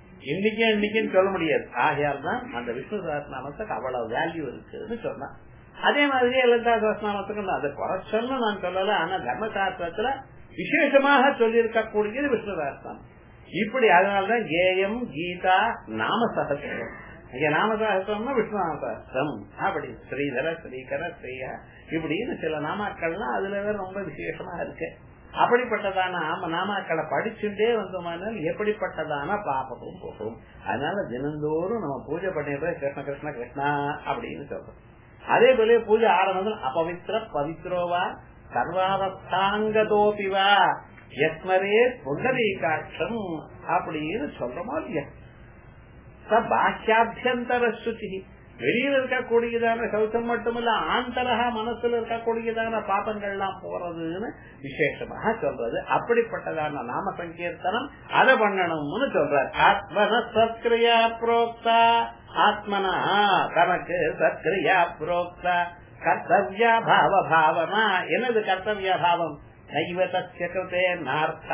இன்னைக்கு இன்னைக்குன்னு சொல்ல முடியாது. ஆகையால் தான் அந்த விஷ்ணு சஹஸ்ரநாமத்துக்கு அவ்வளவு வேல்யூ இருக்குன்னு சொன்னா. அதே மாதிரி லலிதா சஹஸ்ரநாமத்துக்கு அது குறைச்சல்னு நான் சொல்லல. ஆனா தர்மசாஸ்திரத்துல விசேஷமாக சொல்லி இருக்கக்கூடியது விஷ்ணு சஹஸ்ரநாமம். இப்படி அதனாலதான் கேயம் கீதா நாம சஹஸ்ரம். இங்க நாம சஹஸ்ரம்னா விஷ்ணு நாம சஹஸ்ரம். அப்படி ஸ்ரீதர ஸ்ரீகர ஸ்ரீயா இப்படின்னு சில நாமாக்கள்லாம் அதுல ரொம்ப விசேஷமா இருக்கு. அப்படிப்பட்டதான நாமாக்களை படிச்சுட்டே வந்தோம்னால் எப்படிப்பட்டதான பாபமும் போகும். அதனால தினந்தோறும் நம்ம பூஜை பண்ணிடுற கிருஷ்ண கிருஷ்ண கிருஷ்ணா அப்படின்னு சொல்றோம். அதே போல பூஜை ஆரம்பத்தில் அபவித்திர பவித்ரோவா சர்வாவஸ்தாங்கதோபிவா எஸ்மரே புண்டரீகாட்சம் அப்படின்னு சொல்றோமா இல்லையா. பாஹ்யாபியந்தர சுத்தி வெளியில இருக்கக்கூடியதான சௌத்தம் மட்டுமல்ல ஆந்தரகா மனசுல இருக்கக்கூடியதான பாபங்கள்லாம் போறதுன்னு விசேஷமாக சொல்றது. அப்படிப்பட்டதான நாம சங்கீர்த்தனம் அதை பண்ணணும்னு சொல்றார். ஆத்மன சத்கிரியா புரோக்தா ஆத்மனா தனக்கு சத்கிரியா புரோக்தா கர்த்தவ்யா பாவ பாவனா. எனது கர்த்தவ்ய பாவம் நைவ தஸ்ய கிருதே நார்த்தா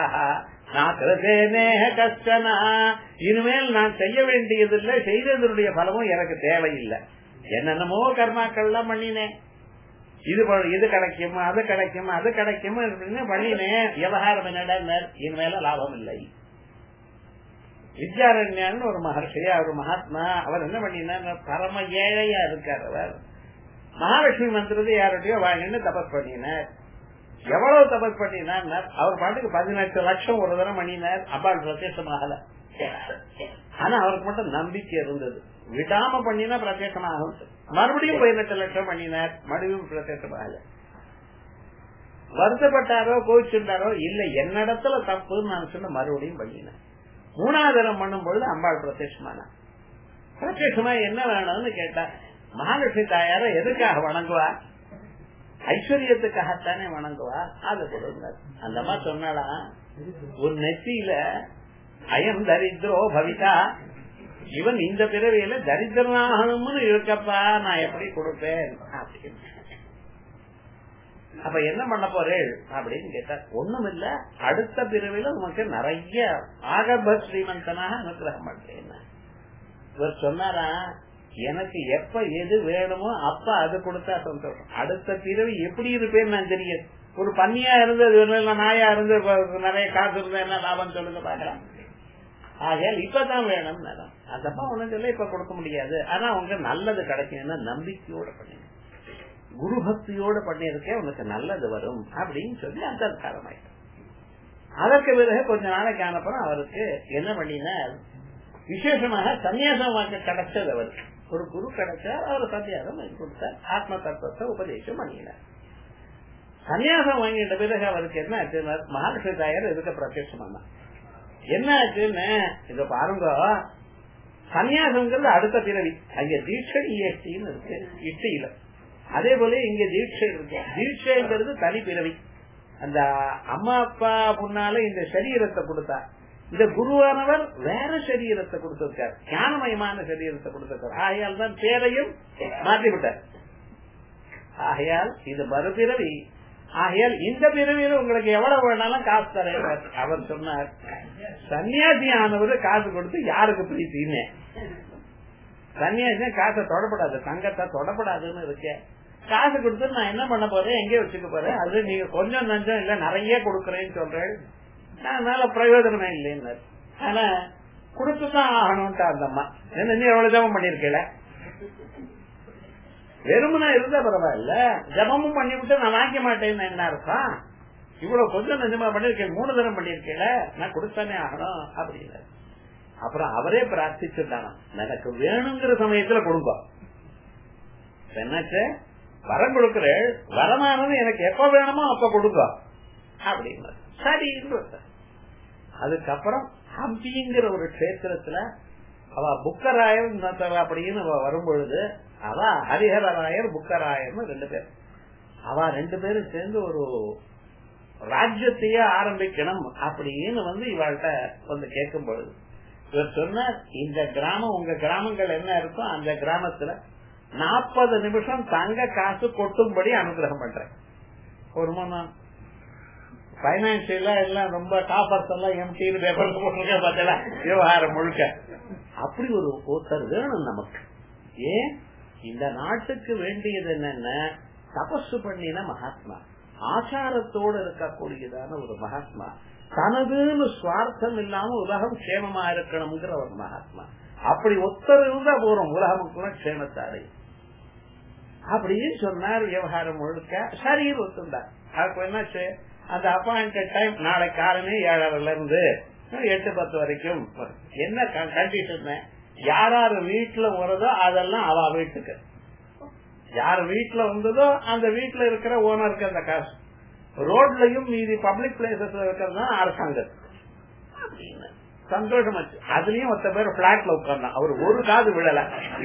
இனிமேல் நான் செய்ய வேண்டியதில்லை, செய்ததனுடைய பலமும் எனக்கு தேவையில்லை. என்னென்னமோ கர்மாக்கள்லாம் பண்ணினேன், இது இது கிடைக்கும் அது கிடைக்கும் அது கிடைக்கும் பண்ணினேன். விவகாரம் என்னடா இனிமேல லாபம் இல்லை. வித்யாரண்யான்னு ஒரு மகர்ஷியா ஒரு மகாத்மா அவர் என்ன பண்ணினார், பரம ஏழையா இருக்கார். அவர் மகாலட்சுமி மந்திரத்தை யாருடையோ வாங்கின்னு தபஸ் பண்ணினார். எவ்வளவு தபஸ் பண்ணினார், அவர் பாட்டுக்கு பதினெட்டு லட்சம் ஒரு தரம் பண்ணினார். அம்பாள் பிரத்யட்சமாகல. ஆனா அவருக்கு மட்டும் நம்பிக்கை இருந்தது, விடாம பண்ணினா பிரத்யட்சமாகும். மறுபடியும் பதினெட்டு லட்சம் பண்ணினார், மறுபடியும் பிரத்யட்சமாகல. வருத்தப்பட்டாரோ கோவிச்சுட்டாரோ இல்ல, என்னிடத்துல தப்புன்னு நான் சொன்ன மறுபடியும் பண்ணினேன். மூணாவது தரம் பண்ணும் பொழுது அம்பாள் பிரத்யட்சமான. பிரத்யட்சமா என்ன வேணும்னு கேட்டா, மகாலட்சுமி தாயார எதுக்காக வணங்குவா, ஐஸ்வர்யத்துக்காகத்தானே வணங்குவா, அது கொடுங்க. அந்த மாதிரி சொன்னாலா, ஒரு நெத்தியில அயம் தரித்ரோ பவிதா, இவன் இந்த பிறவியில தரித்திரனாகணும்னு இருக்கப்பா, நான் எப்படி கொடுப்பேன் அப்படின்னு. அப்ப என்ன பண்ண போறேன் அப்படின்னு கேட்டா, ஒண்ணும் இல்ல, அடுத்த பிறவில உனக்கு நிறைய ஆகர்ப ஸ்ரீமந்தனாக அனுகிரகம் பண்றேன். இவர் சொன்னாரா, எனக்கு எப்ப எது வேணுமோ அப்ப அது கொடுத்தா சந்தோஷம். அடுத்த பிறவி எப்படி இருப்பேன்னு நான் தெரியும். ஒரு பன்னியா இருந்தது, நாயா இருந்து நிறைய காசு இருந்தா என்ன லாபம் சொல்லுங்க பாக்கலாம். ஆகையால் இப்பதான் வேணும். அதப்பா ஒண்ணு சொல்ல இப்ப கொடுக்க முடியாது, ஆனா உங்க நல்லது கிடைக்கும்னா நம்பிக்கையோட பண்ணி குரு பக்தியோட பண்ணிருக்கேன், உனக்கு நல்லது வரும் அப்படின்னு சொல்லி அந்த காரணமாயிட்டு. அதற்கு பிறகு கொஞ்ச நாளைக்கு ஆனப்புறம் அவருக்கு என்ன பண்ணினார், விசேஷமாக சன்னியாசம் வாங்க கிடைச்சது. அவருக்கு ஒரு குரு கிடைச்சார், அவர் சன்னியாசம் வாங்கி கொடுத்தார், ஆத்ம தத்துவத்தை உபதேசம் பண்ணினார். சன்னியாசம் வாங்கிட்ட பிறகு அவருக்கு என்ன ஆச்சு, மகாலட்சுமி தாயார் எதுக்க பிரத்யட்சமா என்ன ஆச்சுன்னு இத பாருங்க. சன்னியாசம்ங்கிறது அடுத்த பிறவி. அங்க தீட்சை இயற்சின்னு இருக்கு இட்டியில, அதே போல இங்க தீட்சை இருக்கு. தீட்சைங்கிறது தனி பிறவி. அந்த அம்மா அப்பா முன்னால இந்த சரீரத்தை கொடுத்தா, இந்த குருவானவர் வேற சரீரத்தை கொடுத்திருக்கார், ஞானமயமான சரீரத்தை கொடுத்திருக்கார். ஆகையால் தான் பேரையும் மாற்றிவிட்டார். ஆகையால் இது மறுபிறவி. ஆகையால் இந்த பிறவியில உங்களுக்கு எவ்வளவு வேணாலும் காசு தர. அவர் சொன்னார், சன்னியாசி ஆனவர் காசு கொடுத்து யாருக்கு பிரீத்தின்னு. சன்னியாசி காசை தொடப்படாது, தங்கத்தை தொடப்படாதுன்னு இருக்கேன். காசு கொடுத்து நான் என்ன பண்ண போறேன், எங்கே வச்சுக்க போறேன், அது நீங்க கொஞ்சம் நஞ்சம் இல்ல நிறைய கொடுக்கறேன்னு சொல்றேன், அதனால பிரயோஜனமே இல்லைன்னு. ஆனா கொடுத்துதான் ஆகணும்ட்டா அந்த அம்மா. என்ன நீ எவ்வளவு ஜபம் பண்ணிருக்கல, வெறுமனா இருந்தா பரவாயில்ல, ஜபமும் பண்ணிவிட்டு நான் வாங்க மாட்டேன்னு என்ன அர்த்தம், இவ்வளவு கொஞ்சம் நஞ்சமா பண்ணிருக்கேன், மூணு தரம் பண்ணிருக்கல, நான் கொடுத்தானே ஆகணும் அப்படின்னு. அப்புறம் அவரே பிரார்த்திச்சுட்டானா, எனக்கு வேணுங்கிற சமயத்துல கொடுங்க. என்னாச்சு, வரம் கொடுக்கிற வரமானது எனக்கு எப்ப வேணுமோ அப்ப கொடுங்க அப்படின்னு. சரி. அதுக்கப்புறம் ஹம்பிங்கிற ஒரு கஷேத்திரத்துல அவ புக்கராயர் அப்படின்னு வரும்பொழுது, அவ ஹரிஹரராயர் புக்கராயர்னு ரெண்டு பேர், அவ ரெண்டு பேரும் சேர்ந்து ஒரு ராஜ்யத்தையே ஆரம்பிக்கணும் அப்படின்னு வந்து இவாள்கிட்ட வந்து கேட்கும் பொழுது இவர் சொன்னார், இந்த கிராமம் உங்க கிராமங்கள் என்ன இருக்கோ அந்த கிராமத்துல நாற்பது நிமிஷம் தங்க காசு கொட்டும்படி அனுகிரகம் பண்றேன். ஒரு மூணு பைனான்சியலா எல்லாம் ரொம்ப காப்பர்ஸ் எல்லாம் எம்டி பேப்பர் போட்டிருக்க பார்த்தல விவகாரம் முழுக்க. அப்படி ஒரு ஒருத்தர் வேணும் நமக்கு. ஏன் இந்த நாட்டுக்கு வேண்டியது என்னன்னா தபசு பண்ணின மகாத்மா, ஆச்சாரத்தோடு இருக்கக்கூடியதான ஒரு மகாத்மா, தனதுன்னு சுவார்த்தம் இல்லாம உலகம் க்ஷேமமா இருக்கணும்ங்கிற ஒரு மகாத்மா. அப்படி ஒத்தர் இருந்தா போறோம் உலகமுக்குள்ள க்ஷேமத்தை அடையும் அப்படின்னு சொன்னார். விவகாரம் முழுக்க சரீர் ஒத்துந்தார். அதுக்கு என்னாச்சு, அந்த அப்பாயிண்டட் டைம் நாளை காலமே ஏழரைல இருந்து எட்டு பத்து வரைக்கும். என்ன கண்டிஷன், யாராரு வீட்டுல வருதோ அதெல்லாம் அவ வீட்டுக்கு, யாரு வீட்டுல வந்ததோ அந்த வீட்டுல இருக்கிற ஓனருக்கு அந்த காசு, ரோட்லயும் மீதி பப்ளிக் பிளேசஸ்ல இருக்கிறது அரசாங்கத்துக்கு அப்படின்னு சந்தோஷமாச்சு. அதுலயும் மொத்த பேர் பிளாட்ல உட்கார்ந்தான், அவர் ஒரு காது விழல.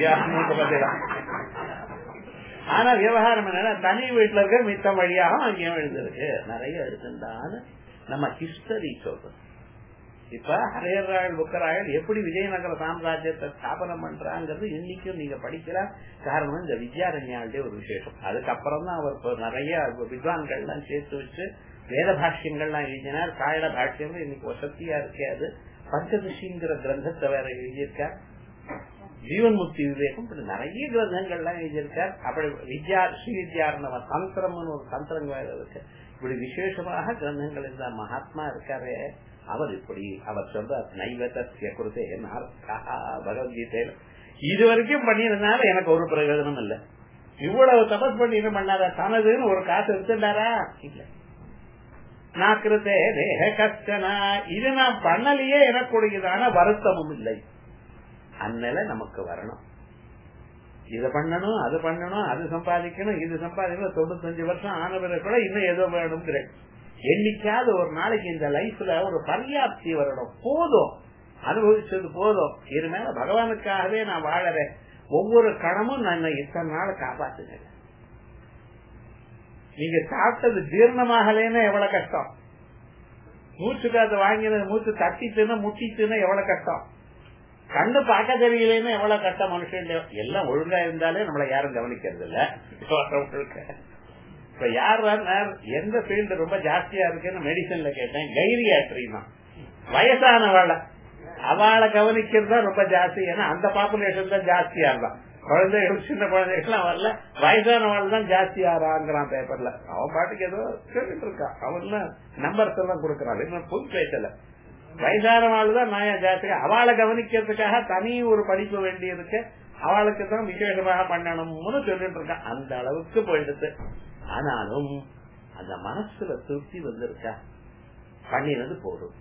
ஆனா விவகாரம் என்னன்னா தனி வீட்டுல இருக்க மித்தம் வழியாக அங்கேயும் எழுந்திருக்கு, நிறைய இருக்குன்னு நம்ம ஹிஸ்டரி சொல்றோம். இப்ப ஹரியராயல் புக்கராயல் எப்படி விஜயநகர சாம்ராஜ்யத்தை ஸ்தாபனம் பண்றாங்கிறது இன்னைக்கும் நீங்க படிக்கலாம். காரணம் இந்த வித்யாரண்யாவுடைய ஒரு விசேஷம். அதுக்கப்புறம் தான் அவர் நிறைய வித்வான்கள் எல்லாம் சேர்த்து வச்சு வேத பாஷ்யங்கள்லாம் எழுதினார். காயட பாஷ்யம் இன்னைக்கு வசதியா இருக்காது. பஞ்சதசிங்கிற கிரந்தத்தை வேற எழுதியிருக்கார். ஜீவன் முக்தி விவேகம் நிறைய கிரந்தங்கள்லாம் எழுதியிருக்கார். அப்படி வித்யா ஸ்ரீ வித்யாரணவ தந்திரம்னு ஒரு தந்திரங்க வேற இருக்கு. இப்படி விசேஷமாக கிரந்தங்கள் இருந்த மகாத்மா இருக்காரு. அவர் இப்படி அவர் சொல்ற நைவத்திய குறித்து பகவத்கீதையில இது வரைக்கும் பண்ணிருந்தால எனக்கு ஒரு பிரயோஜனம் இல்ல. இவ்வளவு தபஸ் பண்ணி என்ன பண்ணாரா, தனதுன்னு ஒரு காசு எடுத்துட்டாரா இல்ல. நாக்கிருத்தே தேக கஷ்டனா, இது நான் பண்ணலையே எனக்குடையதான வருத்தமும் இல்லை. அந்நிலை நமக்கு வரணும். இதை பண்ணணும், அது பண்ணணும், அது சம்பாதிக்கணும், இது சம்பாதிக்கணும். தொண்ணூத்தஞ்சு வருஷம் ஆனவரை கூட இன்னும் ஏதோ வேணும்ங்கிறேன். என்னைக்காவது ஒரு நாளைக்கு இந்த லைஃப்ல ஒரு பர்யாப்தி வரணும். போதும், அனுபவிச்சது போதும், இது மேல பகவானுக்காகவே நான் வாழறேன். ஒவ்வொரு கணமும் நான் இத்தனை நாள் காப்பாத்துங்க. நீங்க சாப்பிட்டது ஜீரணமாகலேன்னா எவ்வளவு கஷ்டம், மூச்சு காத்து வாங்கினது மூச்சு தட்டிட்டுன்னா முட்டிட்டுன்னா எவ்வளவு கஷ்டம், கண்ணு பார்க்க தெரியலன்னு எவ்வளவு கஷ்டம். மனுஷன் எல்லாம் ஒழுங்கா இருந்தாலே நம்மள யாரும் கவனிக்கிறது இல்ல. இப்ப யார் எந்த ஃபீல்டு ரொம்ப ஜாஸ்தியா இருக்குன்னு மெடிசன்ல கேட்டேன். கைரியாட்ரி தான், வயசானவாழ அவளை கவனிக்கிறது தான் ரொம்ப ஜாஸ்தி. ஏன்னா அந்த பாப்புலேஷன் தான் ஜாஸ்தியா இருந்தான். குழந்தைகள் சின்ன குழந்தைகள்லாம் வரல, வயசானவாள் தான் ஜாஸ்தி ஆறாங்கிறான் பேப்பர்ல. அவன் பாட்டுக்கு ஏதோ சொல்லிட்டு இருக்கான். அவன் நம்பர்ஸ் எல்லாம் கொடுக்கறான், இன்னும் புது பேசல. வயசானவாள் தான் நாயா ஜாஸ்தி. அவளை கவனிக்கிறதுக்காக தனி ஒரு படிப்பு வேண்டி இருக்கு. அவளுக்கு தான் விசேஷமாக பண்ணணும்னு சொல்லிட்டு இருக்கான். அந்த அளவுக்கு போயிடுது. ஆனாலும் அந்த மனசுல திருப்தி வந்திருக்கா, பண்ணினது போதும்.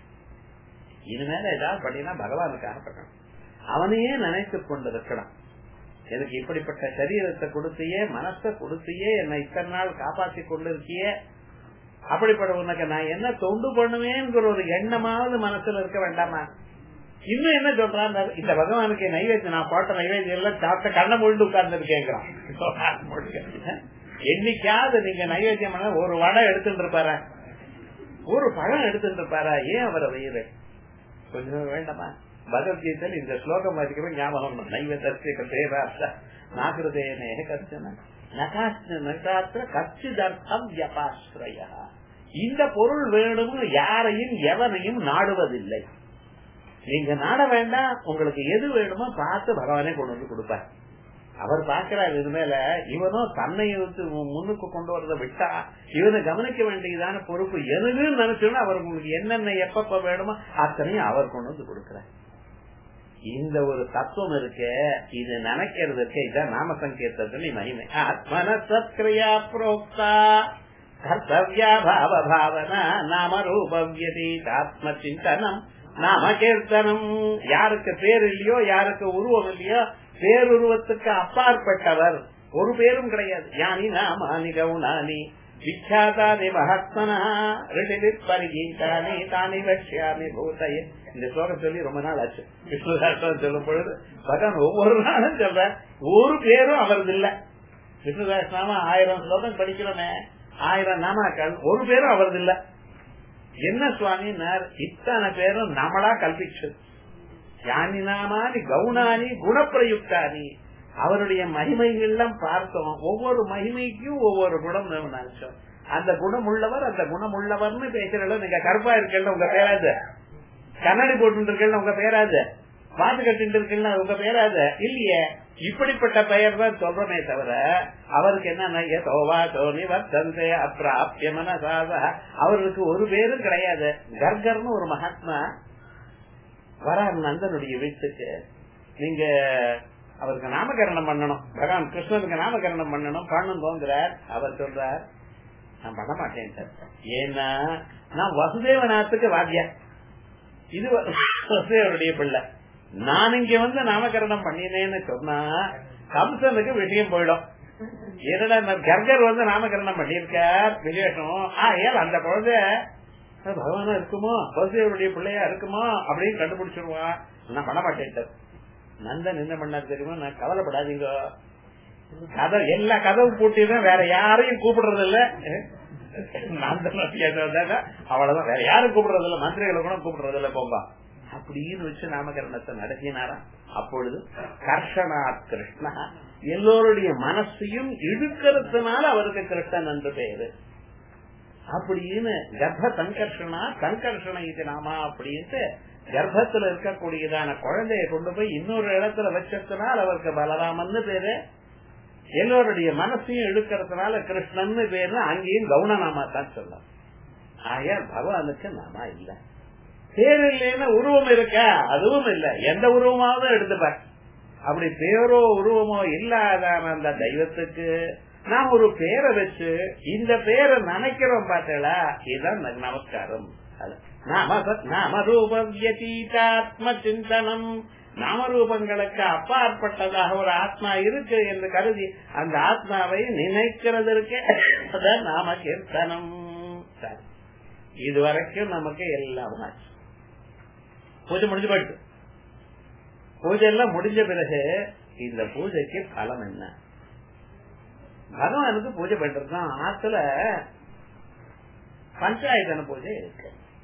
இனிமேல ஏதாவது பண்ணினா பகவானுக்காக பண்ணணும். அவனையே நினைத்து கொண்டிருக்கணும். எனக்கு இப்படிப்பட்ட சரீரத்தை கொடுத்தியே, மனசை கொடுத்தியே, என்னை இத்தனை நாள் காப்பாற்றி கொண்டிருக்கியே, அப்படிப்பட்ட உனக்கு நான் என்ன தொண்டு பண்ணுவேங்கிற ஒரு எண்ணமாவது மனசுல இருக்க வேண்டாமா? இன்னும் என்ன சொல்றான், இந்த பகவானுக்கு நைவேத்தியம் நான் போட்ட நைவேத்தியம் எல்லாம் சாப்பிட்ட கண்ணை முழுந்து உட்கார்ந்து இருக்கேங்கிறான். என்னைக்காவது நீங்க நைவேத்தியம் பண்ண ஒரு வடை எடுத்துட்டு இருப்பாரா, ஒரு பழம் எடுத்துட்டு இருப்பாரா? ஏன் அவரை வயிறு கொஞ்சம் வேண்டாமா? பகவத்கீதையில் இந்த ஸ்லோகம் வரைக்குமே ஞாபகம். நைவேத்திய நாகிருதேனே கர்ச்சன நகாத்திர கச்சிதர்த்தம் வியபாஸ்ரய. இந்த பொருள் வேணும்னு யாரையும் எவனையும் நாடுவதில்லை. நீங்க நாட வேண்டாம். உங்களுக்கு எது வேணுமோ பார்த்து பகவானே கொண்டு வந்து கொடுப்பார். அவர் பாக்கிறார். இது மேல இவனும் தன்னை முன்னுக்கு கொண்டு வரத விட்டா இவனை கவனிக்க வேண்டியதான பொறுப்பு எதுன்னு நினைச்சோன்னா அவர் உங்களுக்கு என்னென்ன எப்பப்ப வேணுமோ அத்தனையும் அவர் கொண்டு வந்து கொடுக்கிறார். இந்த ஒரு தத்துவம் இருக்கு, இது நினைக்கிறதுக்கு இதான் நாம சங்கீர்த்தத்தின் மகிமை. ஆத்மன சத்கிரியா புரோக்தா கர்த்தவ்யா பாவ பாவனா நாம ரூபவ்யதீதாத்ம சிந்தனம் நாம கீர்த்தனம். யாருக்கு பேர் இல்லையோ, யாருக்கு உருவம் இல்லையோ, பேருருவத்துக்கு அப்பாற்பட்டவர் ஒரு பேரும் கிடையாது. யானி நாமானி கவுனானி விக்யாதானி மகாத்மனா பரிகீதானி தானி லட்சியாமி பூதைய. இந்த ஸ்லோகம் சொல்லி ரொம்ப நாள் ஆச்சு. விஷ்ணுதாசன் சொல்லும் பொழுது பகவான் ஒவ்வொரு நாளும் சொல்ற ஒரு பேரும் அவரது இல்ல. விஷ்ணுதாஸ் நாம ஆயிரம் ஸ்லோகம் படிக்கிறோமே, ஆயிரம் நாமாக்கள், ஒரு பேரும் அவரது இல்ல. என்ன சுவாமினார், இத்தனை பேரும் நம்மளா கல்பிச்சது. யானி நாமானி கவுனானி குணப்பிரயுக்தானி. அவருடைய மகிமைகள்லாம் பார்த்தோம். ஒவ்வொரு மகிமைக்கும் ஒவ்வொரு குணம் நினைச்சோம். அந்த குணம் உள்ளவர், அந்த குணம் உள்ளவர்னு பேசுறல. நீங்க கருப்பா இருக்கல உங்க பேராது, கண்ணாடி போட்டு இருக்கல உங்க பேராது, வாது கட்டிட்டு இருக்குன்னா உங்க பேரா அது இல்லையே, இப்படிப்பட்ட பெயர் தான் சொல்றமே தவிர அவருக்கு என்ன அவருக்கு ஒரு பேரும் கிடையாது. கர்கர்னு ஒரு மகாத்மா வரார் நந்தனுடைய வீட்டுக்கு. நீங்க அவருக்கு நாமகரணம் பண்ணணும், பகவான் கிருஷ்ணனுக்கு நாமகரணம் பண்ணணும் பண்ணுங்கிறார். அவர் சொல்றார் நான் பண்ண மாட்டேன் சார், ஏன்னா நான் வசுதேவநாத்துக்கு வாத்தியார், இது வசுதேவனுடைய பிள்ளை. நான் இங்க வந்து நாமகரணம் பண்ணினேன்னு சொன்னா கம்சனுக்கு விஷயம் போயிடும். என்னடா கர்கர் வந்து நாமகரணம் பண்ணியிருக்கார் விசேஷம், ஏன் அந்த குழந்தை பகவானா இருக்குமோ வசுதேவனுடைய பிள்ளையா இருக்குமோ அப்படின்னு கண்டுபிடிச்சிருவான். நான் பண்ண மாட்டேன். நந்தன் என்ன பண்ணாரு தெரியுமா, நான் கவலைப்படாதீங்க, கதை எல்லா கதவும் பூட்டிதான், வேற யாரையும் கூப்பிடுறது இல்ல. அவ்வளவுதான், வேற யாரும் கூப்பிடுறது இல்ல, மந்திரிகளை கூட கூப்பிடுறது இல்ல போம்பா அப்படின்னு வச்சு நாமகரணத்தை நடத்தினாராம். அப்பொழுது கர்ஷனாத் கிருஷ்ணா, எல்லோருடைய மனசையும் இழுக்கிறதுனால அவருக்கு கிருஷ்ணன் என்று பெயரு. அப்படின்னு கர்ப்ப சங்கர்ஷனா சங்கர்ஷன இது நாமா அப்படின்ட்டு கர்ப்பத்துல இருக்கக்கூடியதான குழந்தைய கொண்டு போய் இன்னொரு இடத்துல வச்சதுனால அவருக்கு பலராமன்னு பேரு. எல்லோருடைய மனசையும் இழுக்கிறதுனால கிருஷ்ணன் பேரு. அங்கேயும் கவுனநாமா தான் சொல்லலாம். ஆயா பகவானுக்கு நாமா இல்ல, பேர் இல்லைன்னா உருவம் இருக்க, அதுவும் இல்ல. எந்த உருவமாவது எடுத்துப்பார். அப்படி பேரோ உருவமோ இல்லாதான அந்த தெய்வத்துக்கு நாம் ஒரு பேரை வச்சு இந்த பேரை நினைக்கிறோம் பார்த்தா, இதுதான் நமஸ்காரம். நாமரூபத்ம சிந்தனம், நாமரூபங்களுக்கு அப்பாற்பட்டதாக ஒரு ஆத்மா இருக்கு என்று கருதி அந்த ஆத்மாவை நினைக்கிறதற்கு நாம கீர்த்தனம். இதுவரைக்கும் நமக்கு எல்லாம் பூஜை முடிஞ்சு போயிட்டு, பூஜை எல்லாம் முடிஞ்ச பிறகு இந்த பூஜைக்கு பலம் என்ன? பகவானுக்கு பூஜை பண்றதுதான். ஆத்துல பஞ்சாயத்தன பூஜை இருக்கு.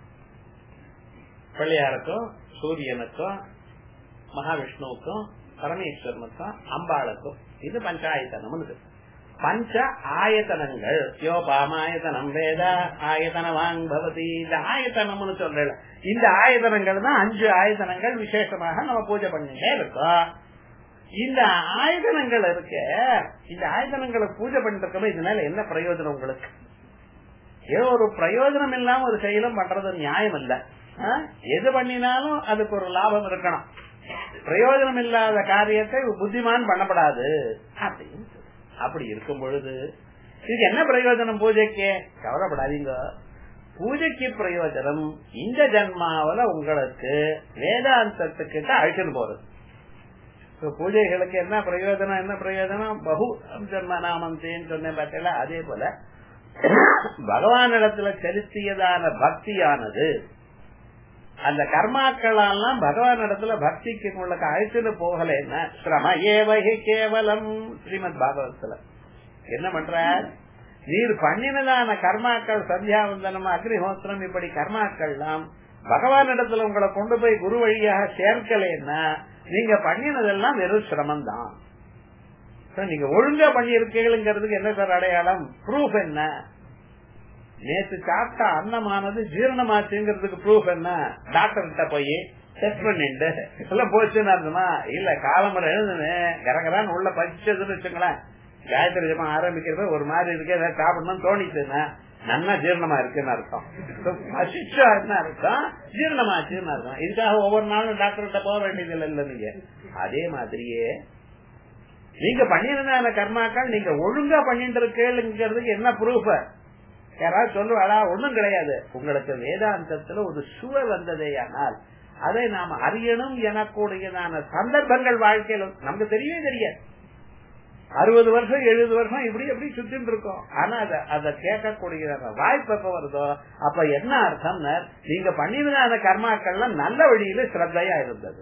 பிள்ளையாருக்கும் சூரியனுக்கும் மகாவிஷ்ணுவுக்கும் பரமேஸ்வரனுக்கும் அம்பாளுக்கும் இது பஞ்சாயத்தனம். பஞ்ச ஆயத்தனங்கள் யோபாமாயத்தனம் வேத ஆயத்தனவான் பவதி. இந்த ஆயத்தனம்னு சொல்ற இந்த ஆயத்தனங்கள் தான் அஞ்சு ஆயத்தனங்கள் விசேஷமாக நம்ம பூஜை பண்ணிட்டே இருக்கோம். இந்த ஆயத்தனங்கள் இருக்க, இந்த ஆயத்தனங்களை பூஜை பண்ணிருக்கோம். இதனால என்ன பிரயோஜனம் உங்களுக்கு? ஏதோ ஒரு பிரயோஜனம் இல்லாம ஒரு செயலும் பண்றது நியாயம் இல்ல. எது பண்ணினாலும் அதுக்கு ஒரு லாபம் இருக்கணும். பிரயோஜனம் இல்லாத காரியத்தை புத்திமான் பண்ணப்படாது அப்படின்னு. அப்படி இருக்கும் பொழுது இதுக்கு என்ன பிரயோஜனம்? பூஜைக்கு கவலைப்படாதீங்க. பூஜைக்கு பிரயோஜனம் இந்த ஜன்மாவில உங்களுக்கு வேதாந்தத்துக்கிட்ட அழைச்சுன்னு போறது. பூஜைகளுக்கு என்ன பிரயோஜனம்? என்ன பிரயோஜனம்? பகு ஜன்ம நாமந்தேன்னு சொன்னேன் பார்த்தீங்களா? அதே போல பகவானிடத்துல செலுத்தியதான பக்தியானது அந்த கர்மாக்களாலாம் பகவான் இடத்துல பக்திக்கு உங்களுக்கு அழைச்சுட்டு போகலன்னா சிரம ஏவகி கேவலம். ஸ்ரீமத் பாகவதத்துல என்ன பண்ற, நீர் பண்ணினதான கர்மாக்கள் சந்தியாவந்தனம் அக்னிஹோத்திரம் இப்படி கர்மாக்கள்லாம் பகவான் இடத்துல உங்களை கொண்டு போய் குரு வழியாக சேர்க்கலன்னா நீங்க பண்ணினதெல்லாம் வெறும் சிரமம் தான். நீங்க ஒழுங்கா பண்ணிருக்கீங்கிறதுக்கு என்ன சார் அடையாளம்? ப்ரூஃப் என்ன? நேற்று சாப்பிட்ட அன்னமானது ஜீரணமாச்சுங்கிறதுக்கு ப்ரூஃப் என்ன? டாக்டர் கிட்ட போய் டெஸ்ட் பண்ணிட்டு எல்லாம் போச்சுன்னு அர்த்தமா? இல்ல காலம்பரம் எழுதுனேன் கரகரான்னு உள்ள பறிச்சதுன்னு வச்சுங்களேன், காயத்ரி ஜபம் ஆரம்பிக்கிறப்ப ஒரு மாதிரி இருக்கு, ஏதாவது சாப்பிடணும்னு தோணிச்சுன்னா நல்லா ஜீரணமா இருக்குன்னு அர்த்தம். பசிச்சாருன்னு அர்த்தம், ஜீரணமாச்சுன்னு அர்த்தம். இதுக்காக ஒவ்வொரு நாளும் டாக்டர் கிட்ட போக வேண்டியது இல்ல நீங்க. அதே மாதிரியே நீங்க பண்ணிருந்த கர்மாக்கள் நீங்க ஒழுங்கா பண்ணிட்டு இருக்கேங்கிறதுக்கு என்ன ப்ரூஃப்? யாராவது சொல்லுவாடா? ஒண்ணும் கிடையாது. உங்களுக்கு வேதாந்தத்துல ஒரு சுவை வந்ததேயானால் அதை நாம அறியணும் எனக்கூடியதான சந்தர்ப்பங்கள் வாழ்க்கையில நமக்கு தெரியவே தெரியாது. அறுபது வருஷம் எழுபது வருஷம் இப்படி எப்படி சுத்தின்னு இருக்கோம். ஆனா அத அதை கேட்கக்கூடியதான வாய்ப்பு எப்ப வருதோ அப்ப என்ன அர்த்தம்? நீங்க பண்ணிருந்த கர்மாக்கள்லாம் நல்ல வழியில சிரத்தையா இருந்தது.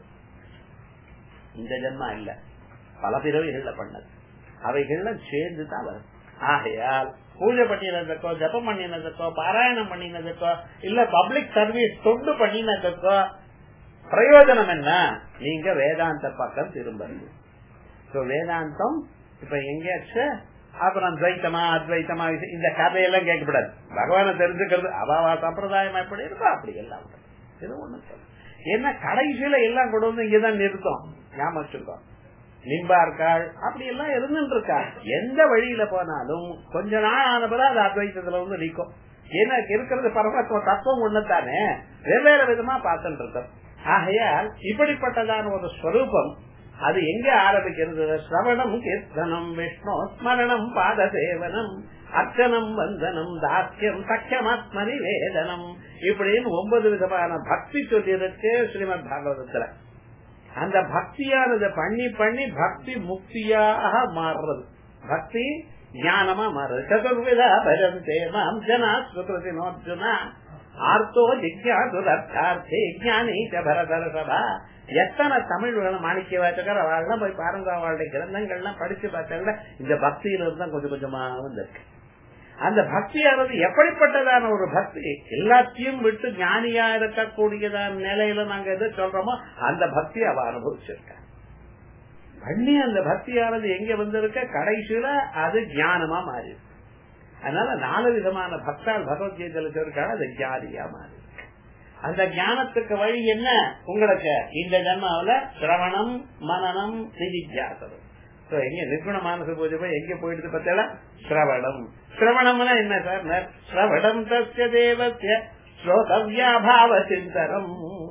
இந்த ஜென்மா இல்ல, பல பிறவிகள்ல பண்ணது அவைகள்லாம் சேர்ந்துதான் வரும். ஆகையால் பூஜை பண்ணினதுக்கோ ஜபம் பண்ணினதுக்கோ பாராயணம் பண்ணினதுக்கோ இல்ல பப்ளிக் சர்வீஸ் தொண்டு பண்ணினதுக்கோ பிரயோஜனம் என்ன? நீங்க வேதாந்த பக்கம் திரும்புறது. வேதாந்தம் இப்ப எங்கேயாச்சு அப்புறம் துவைத்தமா அத்வைத்தமா இந்த கதையெல்லாம் கேட்கப்படாது. பகவானை தெரிஞ்சுக்கிறது அவாவா சம்பிரதாயம் எப்படி இருக்கோ அப்படி எல்லாம் இது ஒண்ணு. என்ன கடைசியில எல்லாம் கொண்டு வந்து இங்கதான் நிறுத்தம். ஞாபகம் வச்சிருக்கோம். நிம்பார்காள் அப்படி எல்லாம் இருந்துட்டு இருக்கா. எந்த வழியில போனாலும் கொஞ்ச நாள் ஆன பிறகு அது அத்வைத்தத்துல வந்து நிற்கும். ஏன்னா இருக்கிறது பரமாத்ம தத்துவம் ஒண்ணுதானே, வெவ்வேறு விதமா பார்த்துட்டு இருக்கோம். ஆகையால் இப்படிப்பட்டதான ஒரு ஸ்வரூபம் அது எங்க ஆரம்பிக்கிறது? சிரவணம், கீர்த்தனம், விஷ்ணு ஸ்மரணம், பாத சேவனம், அர்ச்சனம், வந்தனம், தாஸ்யம், சக்கியமாத்மனி வேதனம் இப்படின்னு ஒன்பது விதமான பக்தி சொல்லியிருக்கு ஸ்ரீமத் பாகவதத்துல. அந்த பக்தியானது பண்ணி பண்ணி பக்தி முக்தியாக மாறுறது, பக்தி ஞானமா மாறுது. சதுர்விதா பரந்தே மாம் ஜனா சுகிருதினோர்ஜுனா ஆர்த்தோ ஜிக்யாசுரர்த்தார்த்தே ஞானி ச பரதர்ஷபா. எத்தனை தமிழ் மாணிக்க வாசகர் அவள்லாம் போய் பாருங்க, அவளுடைய கிரந்தங்கள்லாம் படிச்சு பார்த்தா இந்த பக்தியில இருந்தா கொஞ்சம் கொஞ்சமா வந்திருக்கு. அந்த பக்தியானது எப்படிப்பட்டதான ஒரு பக்தி, எல்லாத்தையும் விட்டு ஞானியா இருக்கக்கூடியதான நிலையில நாங்க எது சொல்றோமோ அந்த பக்தி அவ அனுபவிச்சிருக்க பண்ணி அந்த பக்தியானது எங்க வந்திருக்க கடைசியில அது ஞானமா மாறி. அதனால நாலு விதமான பக்தால் பகவத்கீதையில சொல்லிருக்காங்க, அது ஞானியா மாறி. அந்த ஞானத்துக்கு வழி என்ன? உங்களுக்கு இந்த ஜன்மாவில சிரவணம், மனனம், நிதித்தியாசனம். எங்க நிர்குண மானச பூஜை போய் எங்க போயிடுது பார்த்தா சிரவணம். சிரவணம்னா என்ன சார்? சிரவணம் தஸ்ய தேவஸ்ய ஸ்ரோதவ்யா அபாவ சிந்தரம்.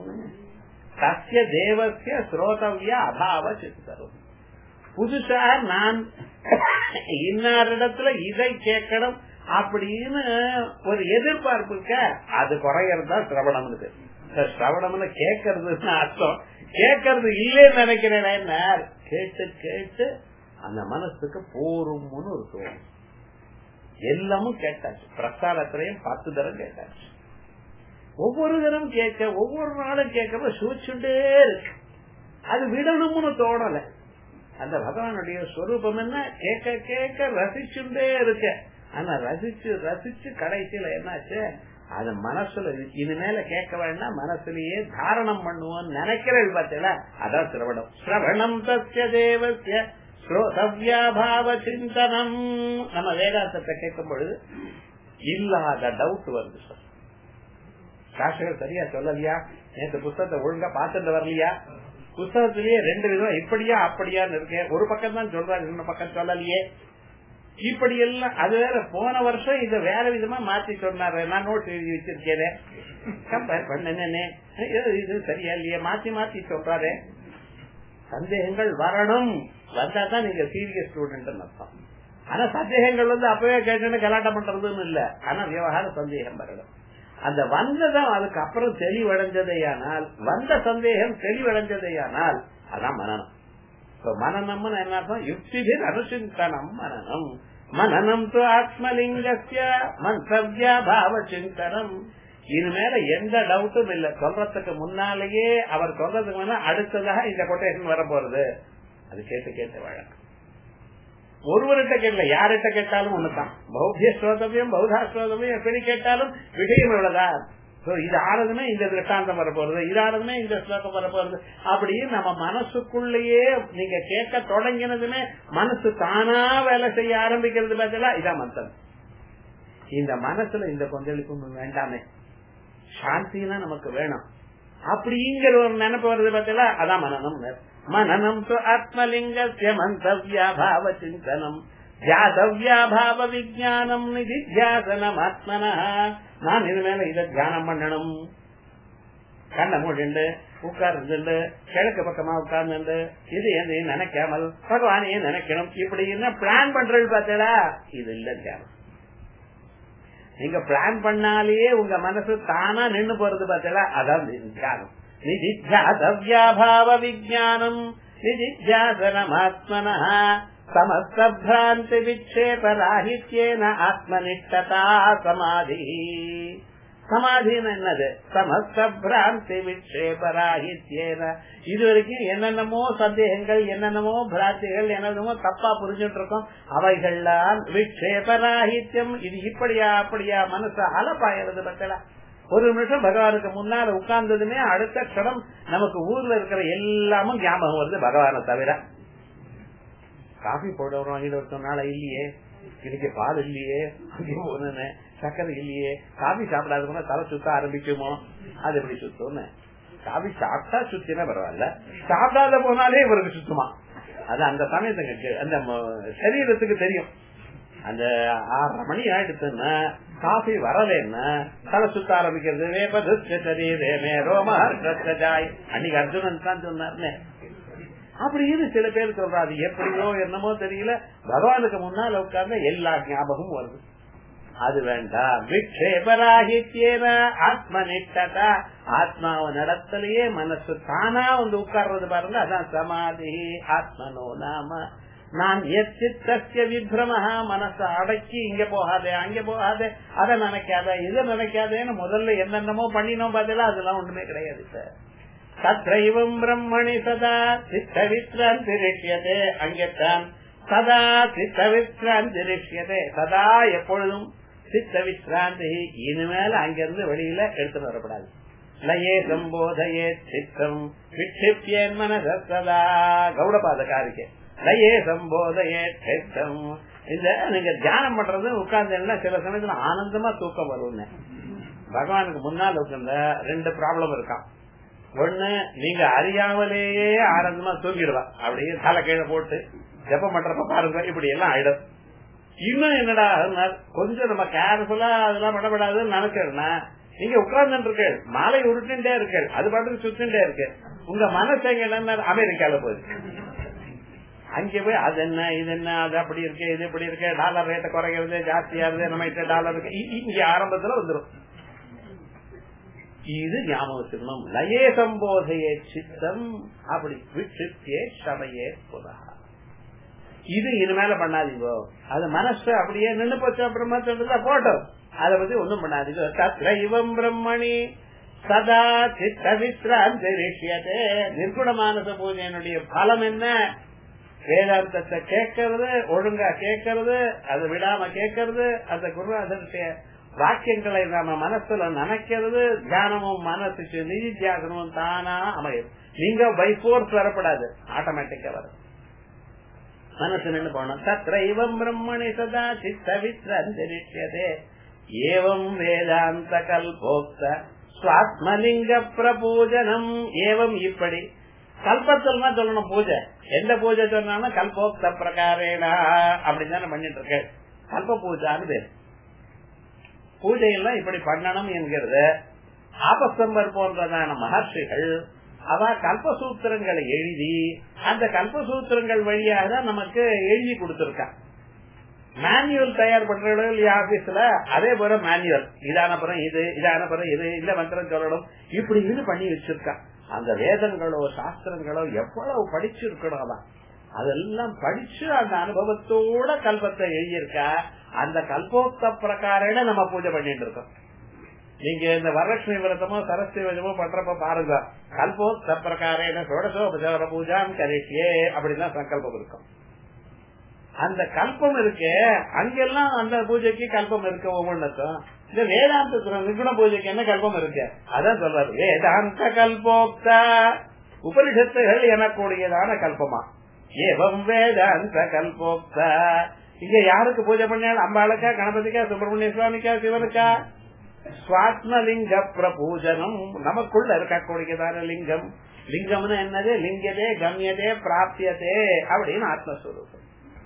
தஸ்ய தேவஸ்ய ஸ்ரோதவ்யா அபாவ சிந்தரம். புதுசா நான் இன்னாரிடத்துல இதை கேட்கணும் அப்படின்னு ஒரு எதிர்பார்ப்பு இருக்க, அது குறையறதா சிரவணம். சிரவணம்னு கேட்கறதுன்னு அர்த்தம். கேட்கறது இல்லைன்னு நினைக்கிறேன். கேட்டு கேட்டு அந்த மனசுக்கு போரும்னு இருக்கும். எல்லாமும் கேட்டாச்சு, பிரசாரத்திலையும் பத்து தரம் கேட்டாச்சு. ஒவ்வொரு தரம் கேட்க ஒவ்வொரு நாளும் கேட்கறத சூச்சுட்டே இருக்கு. அது விடணும்னு தோணல. அந்த பகவானுடைய ஸ்வரூபம் என்ன? கேட்க கேட்க ரசிச்சுட்டே இருக்க. ஆனா ரசிச்சு ரசிச்சு கடைசியில என்னாச்சு, அது மனசுல இனிமேல கேட்க வேண்டாம், மனசுலயே தாரணம் பண்ணுவோம் நினைக்கிறேன் பார்த்தீங்களா, அதான் சிரவணம். சிரவணம் தஸ்ய தேவஸ்ய ஸ்ரோதவ்யாபாவ சிந்தனம். நம்ம வேதாந்தத்தை கேட்கும் பொழுது இல்லாத டவுட் வருது. சார் சாஸ்திரம் சரியா சொல்லலையா, நேற்று புத்தகத்தை ஒழுங்கா பார்த்துட்டு வரலையா, புத்தகத்திலேயே ரெண்டு விதம் இப்படியா அப்படியான்னு இருக்கேன், ஒரு பக்கம் தான் சொல்றாங்க, இன்னொரு பக்கம் சொல்லலையே, இப்படி எல்லாம். அது வேற போன வருஷம் இத வேற விதமா மாத்தி சொன்னாரு, நான் நோட் எழுதி வச்சிருக்கேன், கம்பேர் பண்ணேன்னு இது சரியா இல்லையே, மாத்தி மாத்தி சொல்றாரு. சந்தேகங்கள் வரணும், வந்தாதான் நீங்க சீரியஸ் ஸ்டூடெண்ட் அர்த்தம். ஆனா சந்தேகங்கள் வந்து அப்பவே கேட்டு கலாட்டம் பண்றதுன்னு இல்ல, ஆனா விவகார சந்தேகம் வரணும். அந்த வந்ததான் அதுக்கு அப்புறம் தெளிவடைஞ்சதையானால், வந்த சந்தேகம் தெளிவடைஞ்சதையானால் அதான் மனனம். மனநம்னு என்ன அர்த்தம்? யுக்திபிர் அனுசிந்தனம் மனனம். மனனம் து ஆத்மலிங்கஸ்ய மந்தவ்யா பாவ சிந்தனம். இனிமேல எந்த டவுட்டும் இல்ல. சொல்றதுக்கு முன்னாலேயே அவர் சொல்றதுக்கு முன்னா அடுத்ததாக இந்த கொட்டேஷன் வர போறது. அது கேட்டு கேட்டு வழக்கம். ஒருவர்கிட்ட கேட்கல, யார்கிட்ட கேட்டாலும் ஒண்ணுதான். பௌத்திய ஸ்ரோதவியம் பௌதா ஸ்ரோதவியம் எப்படி கேட்டாலும் விஷயம் இவ்வளவுதான். இது ஆனதுமே இந்த திருஷ்டாந்தம் வர போறது, இது ஆனதுமே இந்த ஸ்லோகம் வர போறது. அப்படியே நம்ம மனசுக்குள்ளேயே நீங்க கேட்க தொடங்கினதுமே மனசு தானா வேலை செய்ய ஆரம்பிக்கிறது. பார்த்தா இதான் மந்திரம். இந்த மனசுல இந்த கொந்தளிப்பு வேண்டாமே, சாந்தினா நமக்கு வேணும் அப்படிங்கிற ஒரு நினைப்பு வருது. பார்த்தா அதான் மனநம். மனநம் து ஆத்மலிங்கஸ்ய மந்தவ்யா பாவ சிந்தனம் ஜாதவ்யா பாவ விஜானம் நிதித்தியாசனம் ஆத்மனஹ. நான் இது மேல இதை தியானம் பண்ணணும். கண்ண மூடிண்டு உட்கார்ந்து கிழக்கு பக்கமா உட்கார்ந்து இது எதையும் நினைக்காமல் பகவானையும் நினைக்கணும். இப்படி என்ன பிளான் பண்றது பார்த்தா இது இல்ல தியானம். நீங்க பிளான் பண்ணாலேயே உங்க மனசு தானா நின்று போறது பார்த்தா அதான் தியானம். நிதித்தியாசவ்யா பாவ விஜானம் நிதித்தியாசனம் ஆத்மனஹ சமஸ்த பிராந்தி விக்ஷேப ராஹித்யேன ஆத்மனிஷ்டதா சமாதி. சமாதின்னு என்னது? சமஸ்த பிராந்தி விக்ஷேப ராஹித்யேன. இது வரைக்கும் என்னென்னமோ சந்தேகங்கள், என்னென்னமோ பிராந்திகள், என்னென்னமோ தப்பா புரிஞ்சுட்டு இருக்கோம். அவைகள்லாம் விக்ஷேப ராஹித்யம். இது இப்படியா அப்படியா மனசு அலப்பாயிருது. பத்தல ஒரு நிமிஷம் பகவானுக்கு முன்னால உட்கார்ந்ததுமே அடுத்த க்ஷணம் நமக்கு ஊர்ல இருக்கிற எல்லாமும் ஞாபகம் வருது பகவானை தவிர. காஃபி பவுடர் வாங்கிட்டு ஒருத்தனால இல்லையே, இன்னைக்கு பால் இல்லையே, அங்கே சக்கரை இல்லையே, காஃபி சாப்பிடாத தலை சுத்த ஆரம்பிக்குமோ, அது எப்படி சுத்தம்னு காபி சாப்பிட்டா சுத்தினா பரவாயில்ல, சாப்பிடாத போனாலே இவருக்கு சுத்தமா. அது அந்த சமயத்துக்கு அந்த சரீரத்துக்கு தெரியும். அந்த ஆறரை மணி ஆயிடுச்சுன்னா காஃபி வரலன்னா தலை சுத்த ஆரம்பிக்கிறது. அன்னைக்கு அர்ஜுனன் தான் சொன்னார்னு. அப்படி இது சில பேர் சொல்றாரு எப்படியோ என்னமோ தெரியல, பகவானுக்கு முன்னால் உட்கார்ந்து எல்லா ஞாபகமும் வருது. அது வேண்டாம். விக்ஷேபராகித்யேன ஆத்மனிஷ்டதா, ஆத்மாவை நடத்தலையே மனசு தானா வந்து உட்கார்றது பாருங்க, அதான் சமாதி. ஆத்மனோ நாம நான் எச்சித்தஸ்ய விப்ரமஹா, மனசை அடக்கி இங்க போகாதே அங்க போகாதே அதை நினைக்காத இதை நினைக்காதேன்னு முதல்ல என்னென்னமோ பண்ணினோம் பார்த்தீங்களா, அதெல்லாம் ஒண்ணுமே கிடையாது சார். தத்ரைவம் பிரம்மணி சதா சித்தவித்ராந்திரிஷ்யதே, அங்கேத்தான் சதா சித்தவித்ராந்திரிஷ்யதே, சதா எப்பொழுதும் சித்த விசிராந்தி. இனிமேல அங்கிருந்து வெளியில எடுத்துட்டு வரப்படாது. லயே சம்போதையே சித்தம் விட்சிப்யேன் மனச சதா, கௌடபாதகாரிக்கே லயே சம்போதையே சித்தம். இந்த நீங்க தியானம் பண்றது உட்கார்ந்து சில சமயத்துல ஆனந்தமா தூக்கம் வரும். பகவானுக்கு முன்னால் உட்கார்ந்த ரெண்டு ப்ராப்ளம் இருக்கான். ஒண்ணு, நீங்க அறியாமலேயே ஆனந்தமா தூங்கிடுவா, அப்படியே தலை கீழே போட்டு ஜெபம் பண்றப்ப பாருங்க இப்படி எல்லாம் ஆயிடும். இன்னும் என்னடா கொஞ்சம் நம்ம கேர்ஃபுல்லா அதெல்லாம் பண்ணப்படாதுன்னு நினைக்கிறேன்னா, நீங்க உட்கார்ந்து இருக்க மாலை உருட்டுட்டே இருக்க, அது பாட்டுக்கு சுத்திட்டே இருக்கு. உங்க மனசு எங்க அமெரிக்கால போகுது, அங்கே போய் அது என்ன இது என்ன அது அப்படி இருக்கு இது இப்படி இருக்கு, டாலர் ரேட்டை குறைக்கிறது ஜாஸ்தியா இருக்கு, நம்ம கிட்ட டாலர் இருக்கு, இங்க ஆரம்பத்துல வந்துடும். இது ஞாபகம் வச்சுக்கணும். லயே சம்போதையே சித்தம், அப்படி விட்டு சபையே புதா. இது இனிமேல பண்ணாதீங்க. அது மனசு அப்படியே நின்று போச்சு, பிரம்மச்சா போட்டோம், அதை பத்தி ஒண்ணும் பண்ணாதீங்க. தத்ரைவம் பிரம்மணி சதா சித்த விஸ்ராந்திரிஷ்யதே. நிர்குண மானச பூஜையினுடைய பலம் என்ன? வேதாந்தத்தை கேட்கறது, ஒழுங்கா கேட்கறது, அதை விடாம கேட்கறது, அந்த குருநாதனுடைய வாக்கியங்களை நாம மனசுல நினைக்கிறது, தியானமும் மனசுக்கு நிதி தியாகமும் தானா அமையும். நீங்க பை போர்ஸ் வரப்படாது, ஆட்டோமேட்டிக்கா வரும். மனசு நின்று போனோம். தத்ரைவம் பிரம்மணி சதா சித்த விஸ்ராந்திரிஷ்யதே ஏவம் வேதாந்த கல்போக்த ஸ்வாத்மலிங்க பிரபூஜனம். ஏவம் இப்படி கல்பத்தல்னா சொல்லணும் பூஜை. எந்த பூஜை சொன்னாலும் கல்போக்த பிரகாரேனா அப்படின்னு தானே பண்ணிட்டு இருக்க. கல்ப பூஜான்னு பேரு. பூஜையெல்லாம் இப்படி பண்ணணும் என்கிறது ஆபஸ்தம்பர் போன்றதான மகர்ஷிகள் அவ கல்பசூத்திரங்களை எழுதி அந்த கல்பசூத்திரங்கள் வழியாக தான் நமக்கு எழுதி கொடுத்திருக்கா. மேனுவல் தயார் பண்ற ஆபீஸ்ல அதே போல மேனுவல், இதான பிறம் இது இதான பிறம் இது இந்த மந்திரம் சொல்லணும் இப்படி இது பண்ணி வச்சிருக்கா. அந்த வேதங்களோ சாஸ்திரங்களோ எவ்வளவு படிச்சிருக்கணும், அதெல்லாம் படிச்சு அந்த அனுபவத்தோட கல்பத்தை எழுதியிருக்கா. அந்த கல்போக்த பிரகாரேன நம்ம பூஜை பண்ணிட்டு இருக்கோம். நீங்க இந்த வரலட்சுமி விரதமோ சரஸ்வதி விரதமோ பண்றப்ப பாருங்க, கல்போக்த பிரகாரேன சோடசோபசார பூஜாம் கரிசியே அப்படிதான் சங்கல்பம் இருக்கும். அந்த கல்பம் இருக்கு, அங்கெல்லாம் அந்த பூஜைக்கு கல்பம் இருக்கு ஒவ்வொன்றுக்கும். இந்த வேதாந்த நிகுண பூஜைக்கு என்ன கல்பம் இருக்கு அதான் சொல்றாரு. வேதாந்த கல்போக்த உபனிஷத்துகள் எனக்கூடியதான கல்பமா. ஏவம் வேதாந்த கல்போக்த. இங்க யாருக்கு பூஜை பண்ணாலும் அம்பாளுக்கா கணபதிக்கா சுப்பிரமணிய சுவாமிக்கா சிவனுக்கா? ஸ்வாத்மலிங்க பிரபூஜனம், நமக்குள்ள இருக்கக்கூடியதான லிங்கம். லிங்கம்னு என்னது? லிங்கதே கம்யதே பிராப்தியதே அப்படின்னு ஆத்மஸ்வரூபம்.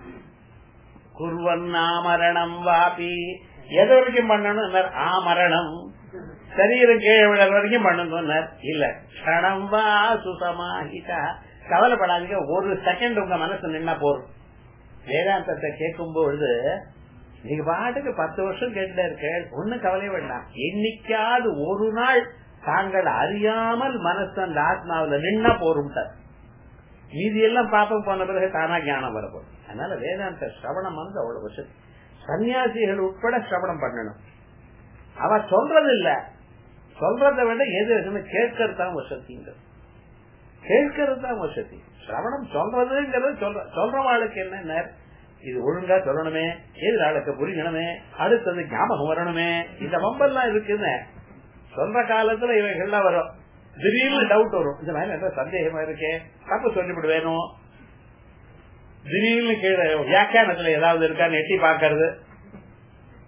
குர்வன்னாமரணம் வாபி, எது வரைக்கும் பண்ணணும்? ஆமரணம், சரீரம் கீழே விழ வரைக்கும் பண்ணணும் இல்ல. கணம் வா சுசமாஹிதா, கவலைப்படாதீங்க, ஒரு செகண்ட் உங்க மனசு நின்னா போறோம். வேதாந்தத்தை கேட்கும் பொழுது நீங்க பாட்டுக்கு பத்து வருஷம் கேட்டுல இருக்க, ஒன்னும் கவலை வேண்டாம். என்னைக்காவது ஒரு நாள் தாங்கள் அறியாமல் மனசு அந்த ஆத்மாவில நின்னா போரும். மீதி எல்லாம் பாப்பம் போன பிறகு தானா ஞானம் வரப்போம். அதனால வேதாந்த சிரவணம் வந்து அவ்வளவு வருஷம் சன்னியாசிகள் உட்பட சிரவணம் பண்ணணும். அவ சொல்றது இல்ல, சொல்றதை விட எது கேட்கறது தான் வசதிங்க, கேட்கறது தான் வசதி. சிரவணம் சொல்றதுங்கிறது சொல்ற சொல்றவாளுக்கு என்ன, இது ஒழுங்கா சொல்லணுமே, எதிராளுக்கு புரியணுமே, அடுத்தது ஞாபகம் வரணுமே, இந்த வம்பெல்லாம் இருக்குன்னு சொல்ற காலத்துல இவைகள்லாம் வரும். திடீர்னு டவுட் வரும், இந்த மாதிரி ஏதாவது சந்தேகமா இருக்கே, தப்பு சொல்லிவிடு வேணும். திடீர்னு கீழே வியாக்கியானத்துல ஏதாவது இருக்கான்னு எட்டி பாக்கிறது,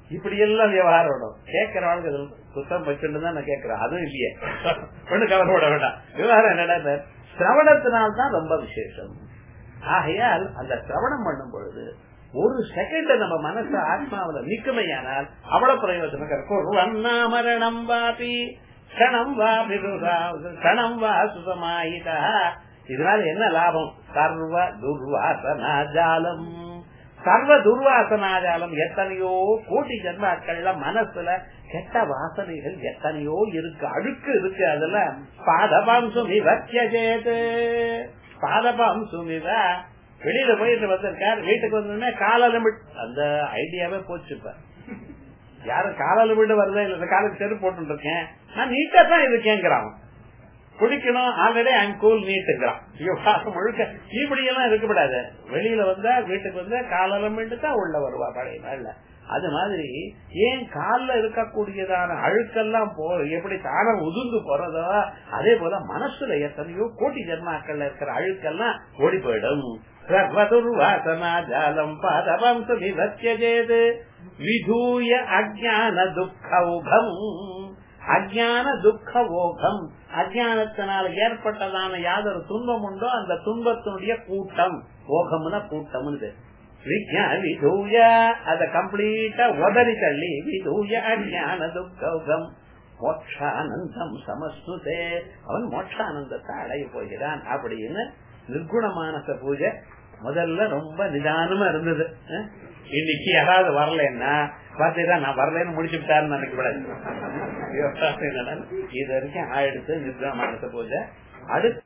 இப்படி எல்லாம் விவகாரம் விடும். கேட்கிறவளுக்கு சுத்தம் வச்சுட்டு தான் நான் கேட்கிறேன். அதுவும் இல்லையே ஒண்ணு கவலைப்பட வேண்டாம். விவகாரம் என்னடா சிரவணத்தினால்தான் ரொம்ப விசேஷம். ஆகையால் அந்த சிரவணம் பண்ணும் பொழுது ஒரு செகண்ட் நம்ம மனசு ஆத்மாவில நிக்குமையானால் அவ்வளவு பிரயோஜனம் இருக்கும். மரணம் வாபி கணம் வா கணம் வா சுசமாயிதா. இதனால என்ன லாபம்? சர்வ துர்வாசனாஜாலம். சர்வ துர்வாசனாஜாலம் எத்தனையோ கோடி ஜன்மாக்கள்ல மனசுல கெட்ட வாசனைகள் எத்தனையோ இருக்கு, அழுக்கு இருக்கு. அதுல பாதபாம் சுமிவத்யஜேத். பாதபாம் சுமிவ வெளியில போயிட்டு வந்திருக்காரு, வீட்டுக்கு வந்தோடனே காலால அந்த ஐடியாவே போச்சுப்ப. யாரும் காலால வீடு வருதா இல்ல காலுக்கு செருப்பு போட்டு இருக்கேன், நான் நீட்டா தான் இருக்கேங்கிறான். குடிக்கணும் ஆல்ரெடி ஐம் கூல் நீட்டுங்கிறான். முழுக்க இப்படி எல்லாம் இருக்கக்கூடாது. வெளியில வந்தா வீட்டுக்கு வந்தா காலால மீண்டு தான் உள்ள வருவா பழைய நாள்ல. அது மாதிரி ஏன் கால்ல இருக்கக்கூடியதான அழுக்கெல்லாம் போ எப்படி தானம் உதுந்து போறதோ அதே போல மனசுல எத்தனையோ கோடி ஜன்மாக்கள்ல இருக்கிற அழுக்கெல்லாம் ஓடி போயிடும். சர்வதுர்வாசனாஜாலம் பாதவம் சுவிவத்யஜேத் விதூய அஜ்ஞான துக்கம். அஜ்ஞான துக்க ஓகம். அஜ்ஞானத்தினால் ஏற்பட்டதான யாதொரு துன்பம் உண்டோ அந்த துன்பத்தினுடைய கூட்டம். ஓகம்னா கூட்டம்னு விதூய அத கம்ப்ளீட்டா உதறி தள்ளி விதூய அஜ்ஞான துக்கம் மோட்சானந்தம் சமஸ்துதே. அவன் மோட்சானந்தத்தை அடைய போகிறான் அப்படின்னு நிர்குணமானச பூஜை முதல்ல ரொம்ப நிதானமா இருந்தது. இன்னைக்கு யாராவது வரலன்னா பாத்தீங்கன்னா நான் வரலன்னு முடிச்சுட்டாருன்னு நினைக்க கூடாது. இது வரைக்கும் ஆயிடுத்து நிர்குணமானச பூஜை. அடுத்து